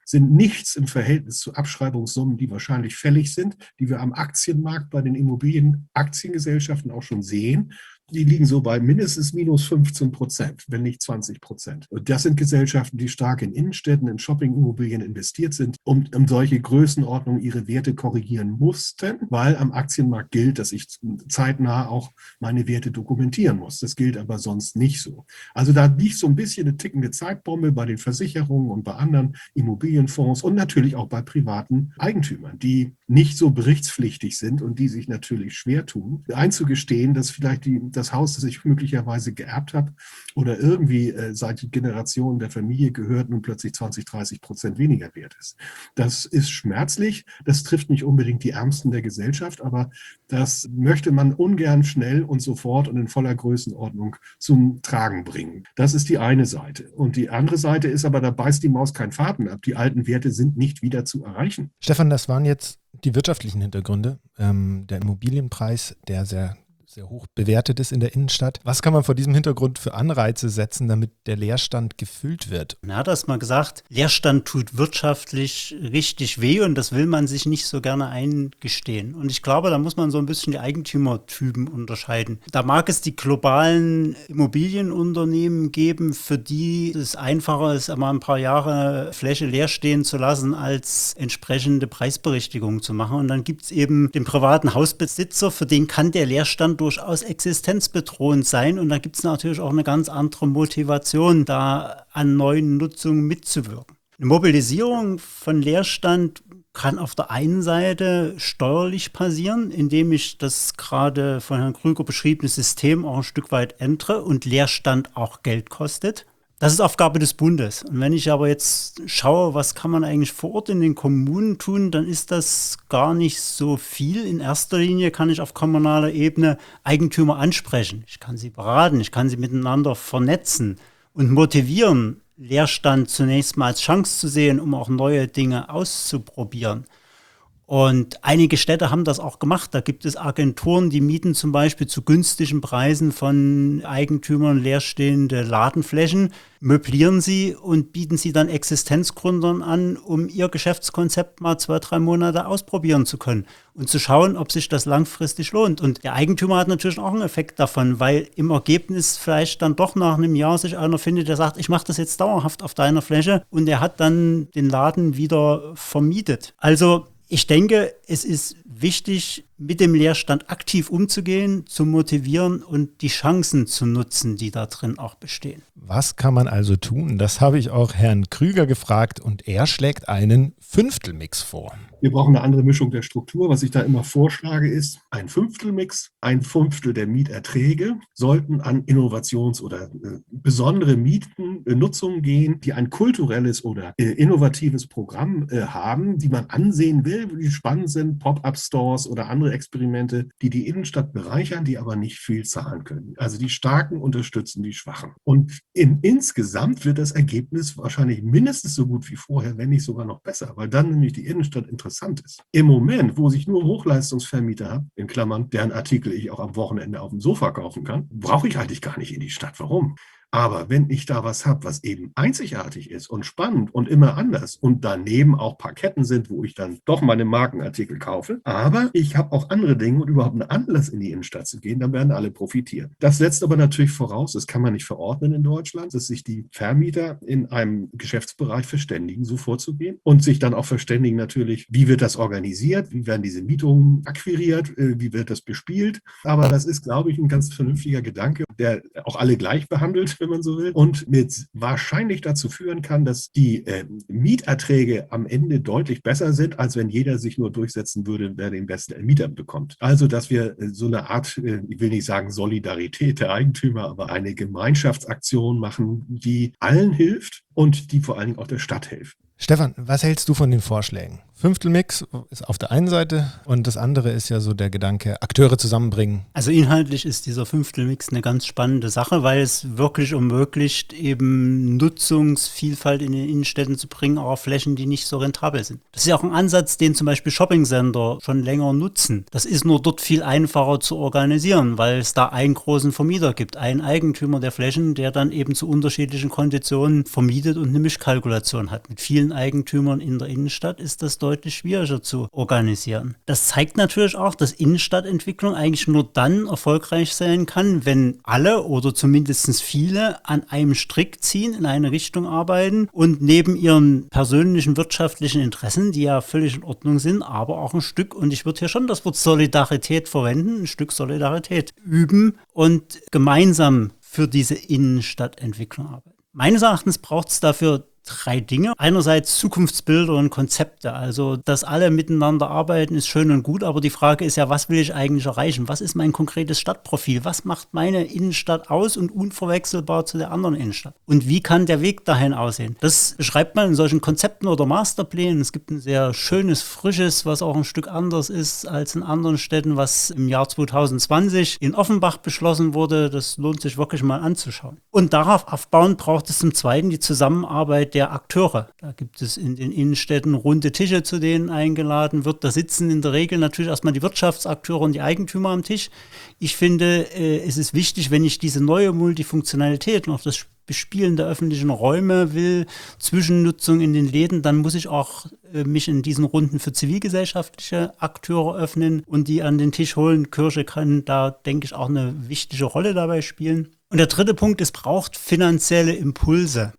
[SPEAKER 4] sind nichts im Verhältnis zu Abschreibungssummen, die wahrscheinlich fällig sind, die wir am Aktienmarkt bei den Immobilienaktiengesellschaften auch schon sehen. Die liegen so bei mindestens minus 15%, wenn nicht 20%. Und das sind Gesellschaften, die stark in Innenstädten, in Shoppingimmobilien investiert sind und um solche Größenordnungen ihre Werte korrigieren mussten, weil am Aktienmarkt gilt, dass ich zeitnah auch meine Werte dokumentieren muss. Das gilt aber sonst nicht so. Also da liegt so ein bisschen eine tickende Zeitbombe bei den Versicherungen und bei anderen Immobilienfonds und natürlich auch bei privaten Eigentümern, die nicht so berichtspflichtig sind und die sich natürlich schwer tun, einzugestehen, dass vielleicht das Haus, das ich möglicherweise geerbt habe oder irgendwie seit Generationen der Familie gehört, nun plötzlich 20-30% weniger wert ist. Das ist schmerzlich, das trifft nicht unbedingt die Ärmsten der Gesellschaft, aber das möchte man ungern schnell und sofort und in voller Größenordnung zum Tragen bringen. Das ist die eine Seite. Und die andere Seite ist aber, da beißt die Maus keinen Faden ab. Die alten Werte sind nicht wieder zu erreichen.
[SPEAKER 1] Stefan, das waren jetzt die wirtschaftlichen Hintergründe. Der Immobilienpreis, der sehr hoch bewertet ist in der Innenstadt. Was kann man vor diesem Hintergrund für Anreize setzen, damit der Leerstand gefüllt wird?
[SPEAKER 3] Er hat erst mal gesagt, Leerstand tut wirtschaftlich richtig weh und das will man sich nicht so gerne eingestehen. Und ich glaube, da muss man so ein bisschen die Eigentümertypen unterscheiden. Da mag es die globalen Immobilienunternehmen geben, für die es einfacher ist, einmal ein paar Jahre Fläche leer stehen zu lassen, als entsprechende Preisberichtigung zu machen. Und dann gibt es eben den privaten Hausbesitzer, für den kann der Leerstand durchaus existenzbedrohend sein und da gibt es natürlich auch eine ganz andere Motivation, da an neuen Nutzungen mitzuwirken. Eine Mobilisierung von Leerstand kann auf der einen Seite steuerlich passieren, indem ich das gerade von Herrn Krüger beschriebene System auch ein Stück weit ändere und Leerstand auch Geld kostet. Das ist Aufgabe des Bundes. Und wenn ich aber jetzt schaue, was kann man eigentlich vor Ort in den Kommunen tun, dann ist das gar nicht so viel. In erster Linie kann ich auf kommunaler Ebene Eigentümer ansprechen. Ich kann sie beraten, ich kann sie miteinander vernetzen und motivieren, Leerstand zunächst mal als Chance zu sehen, um auch neue Dinge auszuprobieren. Und einige Städte haben das auch gemacht. Da gibt es Agenturen, die mieten zum Beispiel zu günstigen Preisen von Eigentümern leerstehende Ladenflächen, möblieren sie und bieten sie dann Existenzgründern an, um ihr Geschäftskonzept mal 2-3 Monate ausprobieren zu können und zu schauen, ob sich das langfristig lohnt. Und der Eigentümer hat natürlich auch einen Effekt davon, weil im Ergebnis vielleicht dann doch nach einem Jahr sich einer findet, der sagt, ich mache das jetzt dauerhaft auf deiner Fläche und er hat dann den Laden wieder vermietet. Also ich denke, es ist wichtig, mit dem Leerstand aktiv umzugehen, zu motivieren und die Chancen zu nutzen, die da drin auch bestehen.
[SPEAKER 1] Was kann man also tun? Das habe ich auch Herrn Krüger gefragt und er schlägt einen Fünftelmix vor.
[SPEAKER 4] Wir brauchen eine andere Mischung der Struktur. Was ich da immer vorschlage, ist ein Fünftelmix. Ein Fünftel der Mieterträge sollten an Innovations- oder besondere Nutzungen gehen, die ein kulturelles oder innovatives Programm haben, die man ansehen will, die spannend sind, Pop-up-Stores oder andere Experimente, die die Innenstadt bereichern, die aber nicht viel zahlen können. Also die Starken unterstützen die Schwachen. Und insgesamt wird das Ergebnis wahrscheinlich mindestens so gut wie vorher, wenn nicht sogar noch besser, weil dann nämlich die Innenstadt interessant ist. Im Moment, wo ich nur Hochleistungsvermieter habe, in Klammern, deren Artikel ich auch am Wochenende auf dem Sofa kaufen kann, brauche ich eigentlich gar nicht in die Stadt. Warum? Aber wenn ich da was habe, was eben einzigartig ist und spannend und immer anders und daneben auch Parketten sind, wo ich dann doch meine Markenartikel kaufe, aber ich habe auch andere Dinge und überhaupt einen Anlass in die Innenstadt zu gehen, dann werden alle profitieren. Das setzt aber natürlich voraus, das kann man nicht verordnen in Deutschland, dass sich die Vermieter in einem Geschäftsbereich verständigen, so vorzugehen und sich dann auch verständigen natürlich, wie wird das organisiert, wie werden diese Mietungen akquiriert, wie wird das bespielt. Aber das ist, glaube ich, ein ganz vernünftiger Gedanke, der auch alle gleich behandelt, wenn man so will, und mit wahrscheinlich dazu führen kann, dass die Mieterträge am Ende deutlich besser sind, als wenn jeder sich nur durchsetzen würde, wer den besten Mieter bekommt. Also, dass wir so eine Art, ich will nicht sagen Solidarität der Eigentümer, aber eine Gemeinschaftsaktion machen, die allen hilft und die vor allen Dingen auch der Stadt hilft.
[SPEAKER 1] Stefan, was hältst du von den Vorschlägen? Fünftelmix ist auf der einen Seite und das andere ist ja so der Gedanke, Akteure zusammenbringen.
[SPEAKER 3] Also inhaltlich ist dieser Fünftelmix eine ganz spannende Sache, weil es wirklich ermöglicht, eben Nutzungsvielfalt in den Innenstädten zu bringen, auch auf Flächen, die nicht so rentabel sind. Das ist ja auch ein Ansatz, den zum Beispiel Shopping-Center schon länger nutzen. Das ist nur dort viel einfacher zu organisieren, weil es da einen großen Vermieter gibt, einen Eigentümer der Flächen, der dann eben zu unterschiedlichen Konditionen vermietet bietet und eine Mischkalkulation hat. Mit vielen Eigentümern in der Innenstadt ist das deutlich schwieriger zu organisieren. Das zeigt natürlich auch, dass Innenstadtentwicklung eigentlich nur dann erfolgreich sein kann, wenn alle oder zumindest viele an einem Strick ziehen, in eine Richtung arbeiten und neben ihren persönlichen wirtschaftlichen Interessen, die ja völlig in Ordnung sind, aber auch ein Stück, und ich würde hier schon das Wort Solidarität verwenden, ein Stück Solidarität üben und gemeinsam für diese Innenstadtentwicklung arbeiten. Meines Erachtens braucht es dafür 3 Dinge. Einerseits Zukunftsbilder und Konzepte. Also, dass alle miteinander arbeiten, ist schön und gut, aber die Frage ist ja, was will ich eigentlich erreichen? Was ist mein konkretes Stadtprofil? Was macht meine Innenstadt aus und unverwechselbar zu der anderen Innenstadt? Und wie kann der Weg dahin aussehen? Das beschreibt man in solchen Konzepten oder Masterplänen. Es gibt ein sehr schönes, frisches, was auch ein Stück anders ist als in anderen Städten, was im Jahr 2020 in Offenbach beschlossen wurde. Das lohnt sich wirklich mal anzuschauen. Und darauf aufbauend braucht es zum Zweiten die Zusammenarbeit der Akteure. Da gibt es in den Innenstädten runde Tische, zu denen eingeladen wird. Da sitzen in der Regel natürlich erstmal die Wirtschaftsakteure und die Eigentümer am Tisch. Ich finde, es ist wichtig, wenn ich diese neue Multifunktionalität und auch das Bespielen der öffentlichen Räume will, Zwischennutzung in den Läden, dann muss ich auch mich in diesen Runden für zivilgesellschaftliche Akteure öffnen und die an den Tisch holen. Kirche kann da, denke ich, auch eine wichtige Rolle dabei spielen. Und der dritte Punkt, es braucht finanzielle Impulse.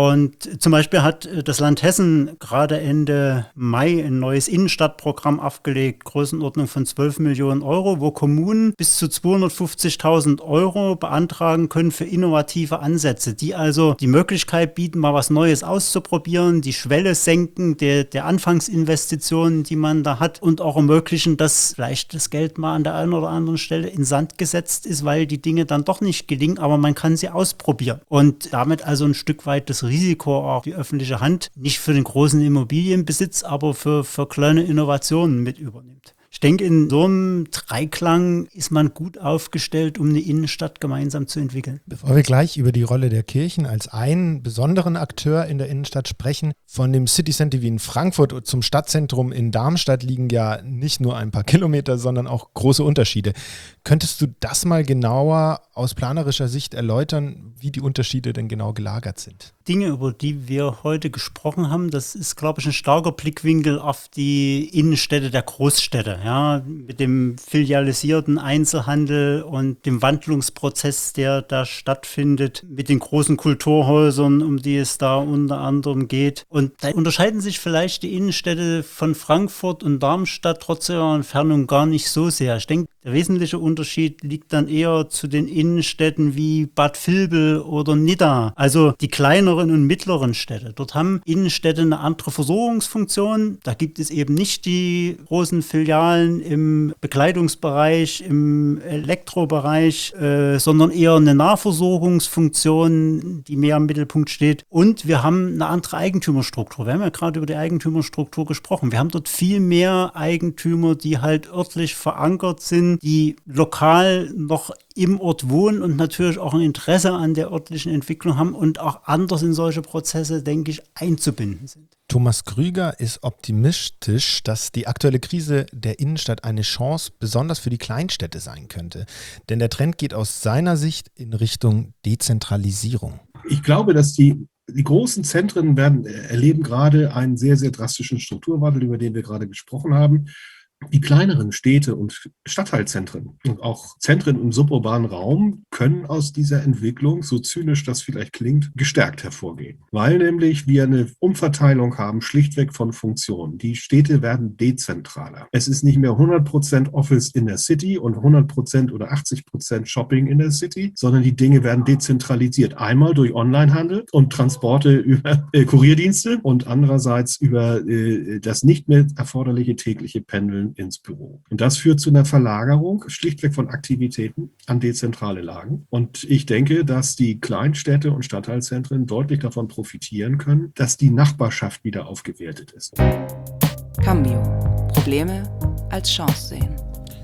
[SPEAKER 3] Und zum Beispiel hat das Land Hessen gerade Ende Mai ein neues Innenstadtprogramm aufgelegt, Größenordnung von 12 Millionen Euro, wo Kommunen bis zu 250.000 Euro beantragen können für innovative Ansätze, die also die Möglichkeit bieten, mal was Neues auszuprobieren, die Schwelle senken der Anfangsinvestitionen, die man da hat, und auch ermöglichen, dass vielleicht das Geld mal an der einen oder anderen Stelle in Sand gesetzt ist, weil die Dinge dann doch nicht gelingen, aber man kann sie ausprobieren. Und damit also ein Stück weit das Risiko auch die öffentliche Hand nicht für den großen Immobilienbesitz, aber für kleine Innovationen mit übernimmt. Ich denke, in so einem Dreiklang ist man gut aufgestellt, um eine Innenstadt gemeinsam zu entwickeln.
[SPEAKER 1] Bevor wir gleich über die Rolle der Kirchen als einen besonderen Akteur in der Innenstadt sprechen, von dem City Center wie in Frankfurt zum Stadtzentrum in Darmstadt liegen ja nicht nur ein paar Kilometer, sondern auch große Unterschiede. Könntest du das mal genauer aus planerischer Sicht erläutern, wie die Unterschiede denn genau gelagert sind?
[SPEAKER 3] Dinge, über die wir heute gesprochen haben, das ist, glaube ich, ein starker Blickwinkel auf die Innenstädte der Großstädte, ja, mit dem filialisierten Einzelhandel und dem Wandlungsprozess, der da stattfindet, mit den großen Kulturhäusern, um die es da unter anderem geht. Und da unterscheiden sich vielleicht die Innenstädte von Frankfurt und Darmstadt trotz ihrer Entfernung gar nicht so sehr. Ich denke, der wesentliche Unterschied liegt dann eher zu den Innenstädten wie Bad Vilbel oder Nidda, also die kleineren und mittleren Städte. Dort haben Innenstädte eine andere Versorgungsfunktion. Da gibt es eben nicht die großen Filialen im Bekleidungsbereich, im Elektrobereich, sondern eher eine Nahversorgungsfunktion, die mehr im Mittelpunkt steht. Und wir haben eine andere Eigentümerstruktur. Wir haben ja gerade über die Eigentümerstruktur gesprochen. Wir haben dort viel mehr Eigentümer, die halt örtlich verankert sind, die lokal noch im Ort wohnen und natürlich auch ein Interesse an der örtlichen Entwicklung haben und auch anders in solche Prozesse, denke ich, einzubinden sind.
[SPEAKER 1] Thomas Krüger ist optimistisch, dass die aktuelle Krise der Innenstadt eine Chance besonders für die Kleinstädte sein könnte. Denn der Trend geht aus seiner Sicht in Richtung Dezentralisierung.
[SPEAKER 4] Ich glaube, dass die großen Zentren erleben gerade einen sehr, sehr drastischen Strukturwandel, über den wir gerade gesprochen haben. Die kleineren Städte und Stadtteilzentren und auch Zentren im suburbanen Raum können aus dieser Entwicklung, so zynisch das vielleicht klingt, gestärkt hervorgehen. Weil nämlich wir eine Umverteilung haben, schlichtweg von Funktionen. Die Städte werden dezentraler. Es ist nicht mehr 100% Office in der City und 100% oder 80% Shopping in der City, sondern die Dinge werden dezentralisiert. Einmal durch Onlinehandel und Transporte über Kurierdienste und andererseits über das nicht mehr erforderliche tägliche Pendeln ins Büro. Und das führt zu einer Verlagerung schlichtweg von Aktivitäten an dezentrale Lagen. Und ich denke, dass die Kleinstädte und Stadtteilzentren deutlich davon profitieren können, dass die Nachbarschaft wieder aufgewertet ist.
[SPEAKER 2] Cambio. Probleme als Chance sehen.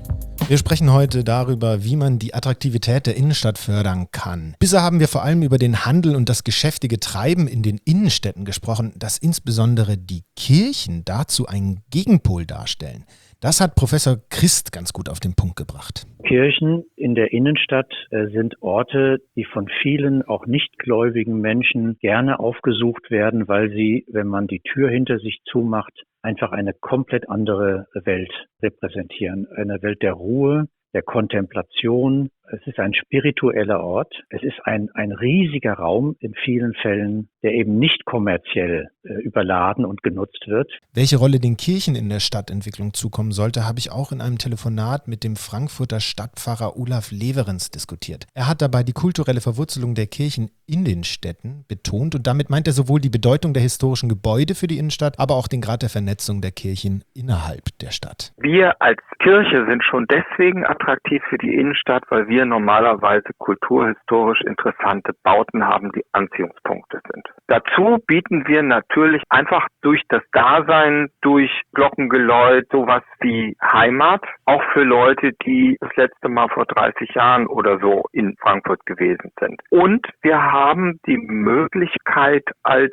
[SPEAKER 1] Wir sprechen heute darüber, wie man die Attraktivität der Innenstadt fördern kann. Bisher haben wir vor allem über den Handel und das geschäftige Treiben in den Innenstädten gesprochen, dass insbesondere die Kirchen dazu einen Gegenpol darstellen. Das hat Professor Christ ganz gut auf den Punkt gebracht.
[SPEAKER 5] Kirchen in der Innenstadt sind Orte, die von vielen auch nichtgläubigen Menschen gerne aufgesucht werden, weil sie, wenn man die Tür hinter sich zumacht, einfach eine komplett andere Welt repräsentieren. Eine Welt der Ruhe, der Kontemplation. Es ist ein spiritueller Ort. Es ist ein riesiger Raum in vielen Fällen, der eben nicht kommerziell überladen und genutzt wird.
[SPEAKER 1] Welche Rolle den Kirchen in der Stadtentwicklung zukommen sollte, habe ich auch in einem Telefonat mit dem Frankfurter Stadtpfarrer Olaf Leverenz diskutiert. Er hat dabei die kulturelle Verwurzelung der Kirchen in den Städten betont und damit meint er sowohl die Bedeutung der historischen Gebäude für die Innenstadt, aber auch den Grad der Vernetzung der Kirchen innerhalb der Stadt.
[SPEAKER 6] Wir als Kirche sind schon deswegen attraktiv für die Innenstadt, weil wir normalerweise kulturhistorisch interessante Bauten haben, die Anziehungspunkte sind. Dazu bieten wir natürlich einfach durch das Dasein, durch Glockengeläut, sowas wie Heimat, auch für Leute, die das letzte Mal vor 30 Jahren oder so in Frankfurt gewesen sind. Und wir haben die Möglichkeit, als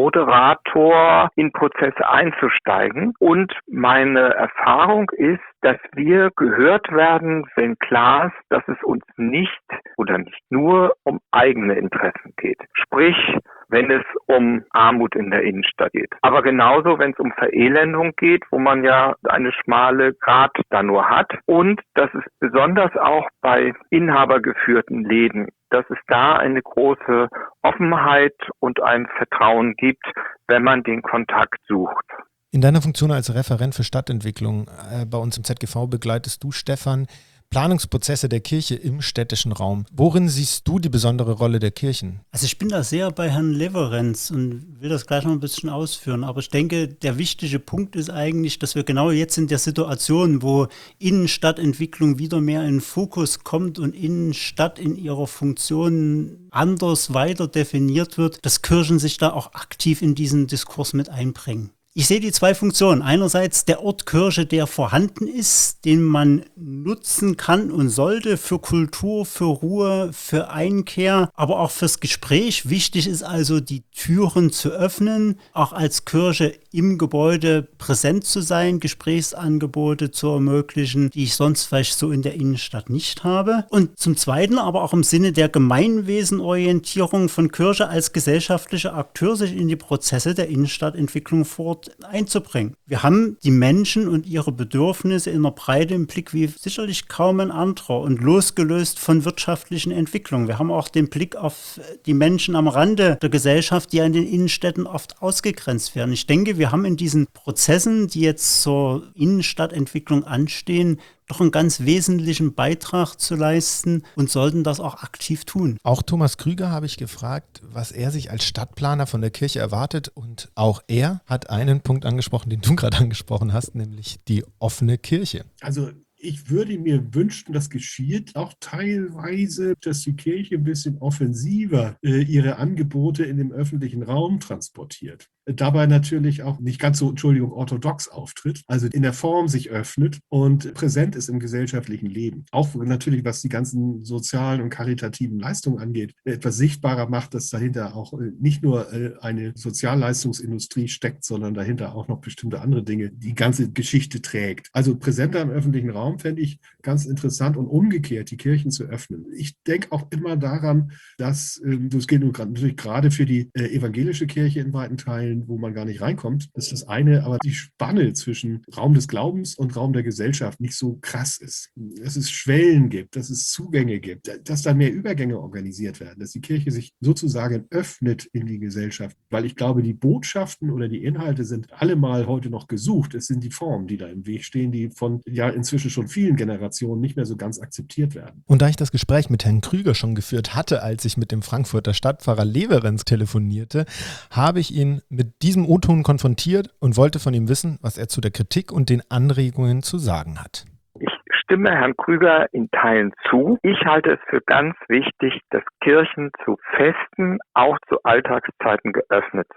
[SPEAKER 6] Moderator in Prozesse einzusteigen. Und meine Erfahrung ist, dass wir gehört werden, wenn klar ist, dass es uns nicht oder nicht nur um eigene Interessen geht. Sprich, wenn es um Armut in der Innenstadt geht. Aber genauso, wenn es um Verelendung geht, wo man ja eine schmale Grat da nur hat. Und das ist besonders auch bei inhabergeführten Läden, dass es da eine große Offenheit und ein Vertrauen gibt, wenn man den Kontakt sucht.
[SPEAKER 1] In deiner Funktion als Referent für Stadtentwicklung bei uns im ZGV begleitest du, Stefan, Planungsprozesse der Kirche im städtischen Raum. Worin siehst du die besondere Rolle der Kirchen?
[SPEAKER 3] Also ich bin da sehr bei Herrn Leverenz und will das gleich noch ein bisschen ausführen. Aber ich denke, der wichtige Punkt ist eigentlich, dass wir genau jetzt in der Situation, wo Innenstadtentwicklung wieder mehr in den Fokus kommt und Innenstadt in ihrer Funktion anders weiter definiert wird, dass Kirchen sich da auch aktiv in diesen Diskurs mit einbringen. Ich sehe die zwei Funktionen. Einerseits der Ort Kirche, der vorhanden ist, den man nutzen kann und sollte für Kultur, für Ruhe, für Einkehr, aber auch fürs Gespräch. Wichtig ist also, die Türen zu öffnen, auch als Kirche im Gebäude präsent zu sein, Gesprächsangebote zu ermöglichen, die ich sonst vielleicht so in der Innenstadt nicht habe. Und zum Zweiten aber auch im Sinne der Gemeinwesenorientierung von Kirche als gesellschaftlicher Akteur sich in die Prozesse der Innenstadtentwicklung einzubringen. Wir haben die Menschen und ihre Bedürfnisse in der Breite im Blick wie sicherlich kaum ein anderer und losgelöst von wirtschaftlichen Entwicklungen. Wir haben auch den Blick auf die Menschen am Rande der Gesellschaft, die in den Innenstädten oft ausgegrenzt werden. Ich denke, wir haben in diesen Prozessen, die jetzt zur Innenstadtentwicklung anstehen, doch einen ganz wesentlichen Beitrag zu leisten und sollten das auch aktiv tun.
[SPEAKER 1] Auch Thomas Krüger habe ich gefragt, was er sich als Stadtplaner von der Kirche erwartet, und auch er hat einen Punkt angesprochen, den du gerade angesprochen hast, nämlich die offene Kirche.
[SPEAKER 4] Also ich würde mir wünschen, das geschieht auch teilweise, dass die Kirche ein bisschen offensiver ihre Angebote in dem öffentlichen Raum transportiert. Dabei natürlich auch nicht ganz so, orthodox auftritt, also in der Form sich öffnet und präsent ist im gesellschaftlichen Leben. Auch natürlich, was die ganzen sozialen und karitativen Leistungen angeht, etwas sichtbarer macht, dass dahinter auch nicht nur eine Sozialleistungsindustrie steckt, sondern dahinter auch noch bestimmte andere Dinge die ganze Geschichte trägt. Also präsenter im öffentlichen Raum fände ich ganz interessant und umgekehrt die Kirchen zu öffnen. Ich denke auch immer daran, dass, das gilt natürlich gerade für die evangelische Kirche in weiten Teilen, wo man gar nicht reinkommt, das ist das eine, aber die Spanne zwischen Raum des Glaubens und Raum der Gesellschaft nicht so krass ist. Dass es Schwellen gibt, dass es Zugänge gibt, dass da mehr Übergänge organisiert werden, dass die Kirche sich sozusagen öffnet in die Gesellschaft, weil ich glaube, die Botschaften oder die Inhalte sind allemal heute noch gesucht. Es sind die Formen, die da im Weg stehen, die von ja inzwischen schon vielen Generationen nicht mehr so ganz akzeptiert werden.
[SPEAKER 1] Und da ich das Gespräch mit Herrn Krüger schon geführt hatte, als ich mit dem Frankfurter Stadtpfarrer Leverenz telefonierte, habe ich ihn mit diesem O-Ton konfrontiert und wollte von ihm wissen, was er zu der Kritik und den Anregungen zu sagen hat.
[SPEAKER 6] Ich stimme Herrn Krüger in Teilen zu. Ich halte es für ganz wichtig, dass Kirchen zu Festen, auch zu Alltagszeiten geöffnet sind.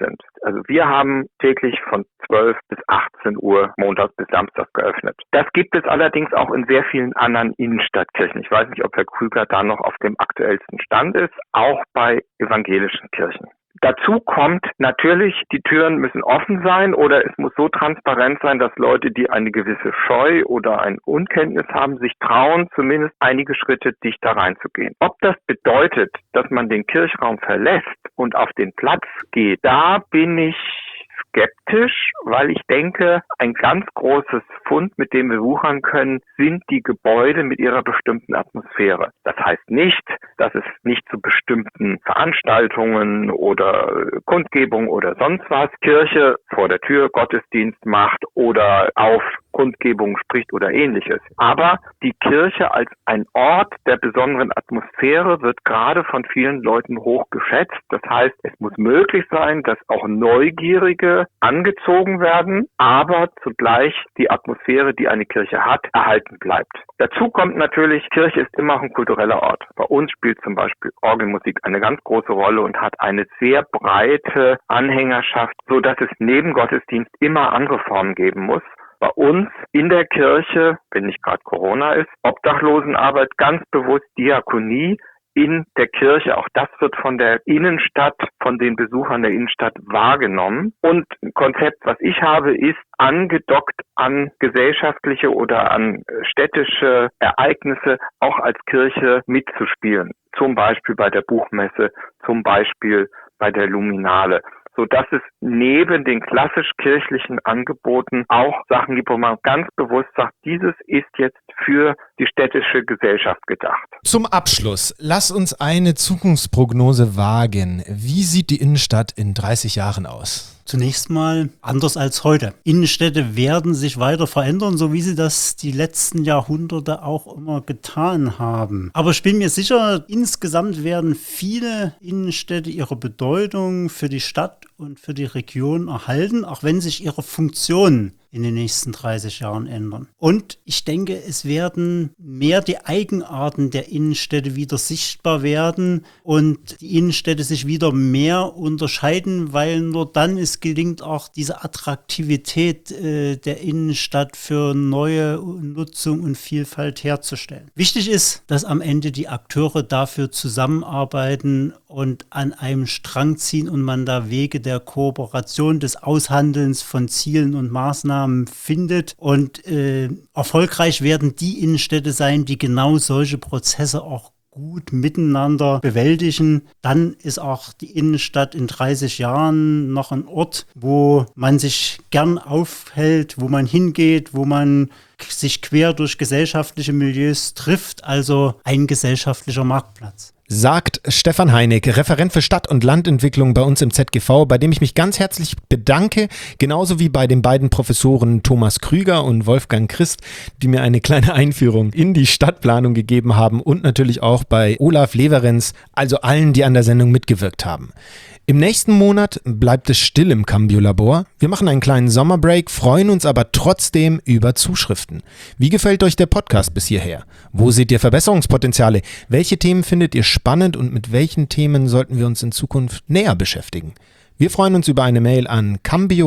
[SPEAKER 6] Also wir haben täglich von 12 bis 18 Uhr montags bis samstags geöffnet. Das gibt es allerdings auch in sehr vielen anderen Innenstadtkirchen. Ich weiß nicht, ob Herr Krüger da noch auf dem aktuellsten Stand ist, auch bei evangelischen Kirchen. Dazu kommt natürlich, die Türen müssen offen sein oder es muss so transparent sein, dass Leute, die eine gewisse Scheu oder ein Unkenntnis haben, sich trauen, zumindest einige Schritte dichter reinzugehen. Ob das bedeutet, dass man den Kirchraum verlässt und auf den Platz geht, da bin ich skeptisch, weil ich denke, ein ganz großes Fund, mit dem wir wuchern können, sind die Gebäude mit ihrer bestimmten Atmosphäre. Das heißt nicht, dass es nicht zu bestimmten Veranstaltungen oder Kundgebungen oder sonst was Kirche vor der Tür Gottesdienst macht oder auf Kundgebungen spricht oder ähnliches. Aber die Kirche als ein Ort der besonderen Atmosphäre wird gerade von vielen Leuten hoch geschätzt. Das heißt, es muss möglich sein, dass auch Neugierige angezogen werden, aber zugleich die Atmosphäre, die eine Kirche hat, erhalten bleibt. Dazu kommt natürlich, Kirche ist immer auch ein kultureller Ort. Bei uns spielt zum Beispiel Orgelmusik eine ganz große Rolle und hat eine sehr breite Anhängerschaft, so dass es neben Gottesdienst immer andere Formen geben muss. Bei uns in der Kirche, wenn nicht gerade Corona ist, Obdachlosenarbeit, ganz bewusst Diakonie in der Kirche. Auch das wird von der Innenstadt, von den Besuchern der Innenstadt wahrgenommen. Und ein Konzept, was ich habe, ist angedockt an gesellschaftliche oder an städtische Ereignisse auch als Kirche mitzuspielen. Zum Beispiel bei der Buchmesse, zum Beispiel bei der Luminale. Sodass es neben den klassisch kirchlichen Angeboten auch Sachen gibt, wo man ganz bewusst sagt, dieses ist jetzt für die städtische Gesellschaft gedacht.
[SPEAKER 1] Zum Abschluss, lass uns eine Zukunftsprognose wagen. Wie sieht die Innenstadt in 30 Jahren aus?
[SPEAKER 3] Zunächst mal anders als heute. Innenstädte werden sich weiter verändern, so wie sie das die letzten Jahrhunderte auch immer getan haben. Aber ich bin mir sicher, insgesamt werden viele Innenstädte ihre Bedeutung für die Stadt und für die Region erhalten, auch wenn sich ihre Funktionen in den nächsten 30 Jahren ändern. Und ich denke, es werden mehr die Eigenarten der Innenstädte wieder sichtbar werden und die Innenstädte sich wieder mehr unterscheiden, weil nur dann es gelingt, auch diese Attraktivität der Innenstadt für neue Nutzung und Vielfalt herzustellen. Wichtig ist, dass am Ende die Akteure dafür zusammenarbeiten und an einem Strang ziehen und man da Wege der Kooperation, des Aushandelns von Zielen und Maßnahmen findet. Und erfolgreich werden die Innenstädte sein, die genau solche Prozesse auch gut miteinander bewältigen. Dann ist auch die Innenstadt in 30 Jahren noch ein Ort, wo man sich gern aufhält, wo man hingeht, wo man sich quer durch gesellschaftliche Milieus trifft, also ein gesellschaftlicher Marktplatz.
[SPEAKER 1] Sagt Stefan Heinig, Referent für Stadt- und Landentwicklung bei uns im ZGV, bei dem ich mich ganz herzlich bedanke, genauso wie bei den beiden Professoren Thomas Krüger und Wolfgang Christ, die mir eine kleine Einführung in die Stadtplanung gegeben haben, und natürlich auch bei Olaf Leverenz, also allen, die an der Sendung mitgewirkt haben. Im nächsten Monat bleibt es still im Cambio-Labor. Wir machen einen kleinen Sommerbreak, freuen uns aber trotzdem über Zuschriften. Wie gefällt euch der Podcast bis hierher? Wo seht ihr Verbesserungspotenziale? Welche Themen findet ihr spannend und mit welchen Themen sollten wir uns in Zukunft näher beschäftigen? Wir freuen uns über eine Mail an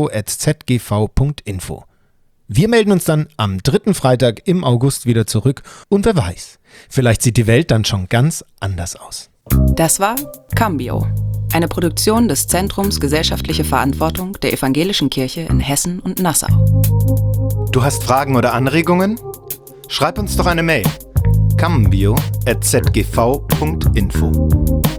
[SPEAKER 1] cambio@zgv.info. Wir melden uns dann am 3. Freitag im August wieder zurück und wer weiß, vielleicht sieht die Welt dann schon ganz anders aus.
[SPEAKER 2] Das war Cambio, eine Produktion des Zentrums Gesellschaftliche Verantwortung der Evangelischen Kirche in Hessen und Nassau.
[SPEAKER 1] Du hast Fragen oder Anregungen? Schreib uns doch eine Mail. cambio@zgv.info.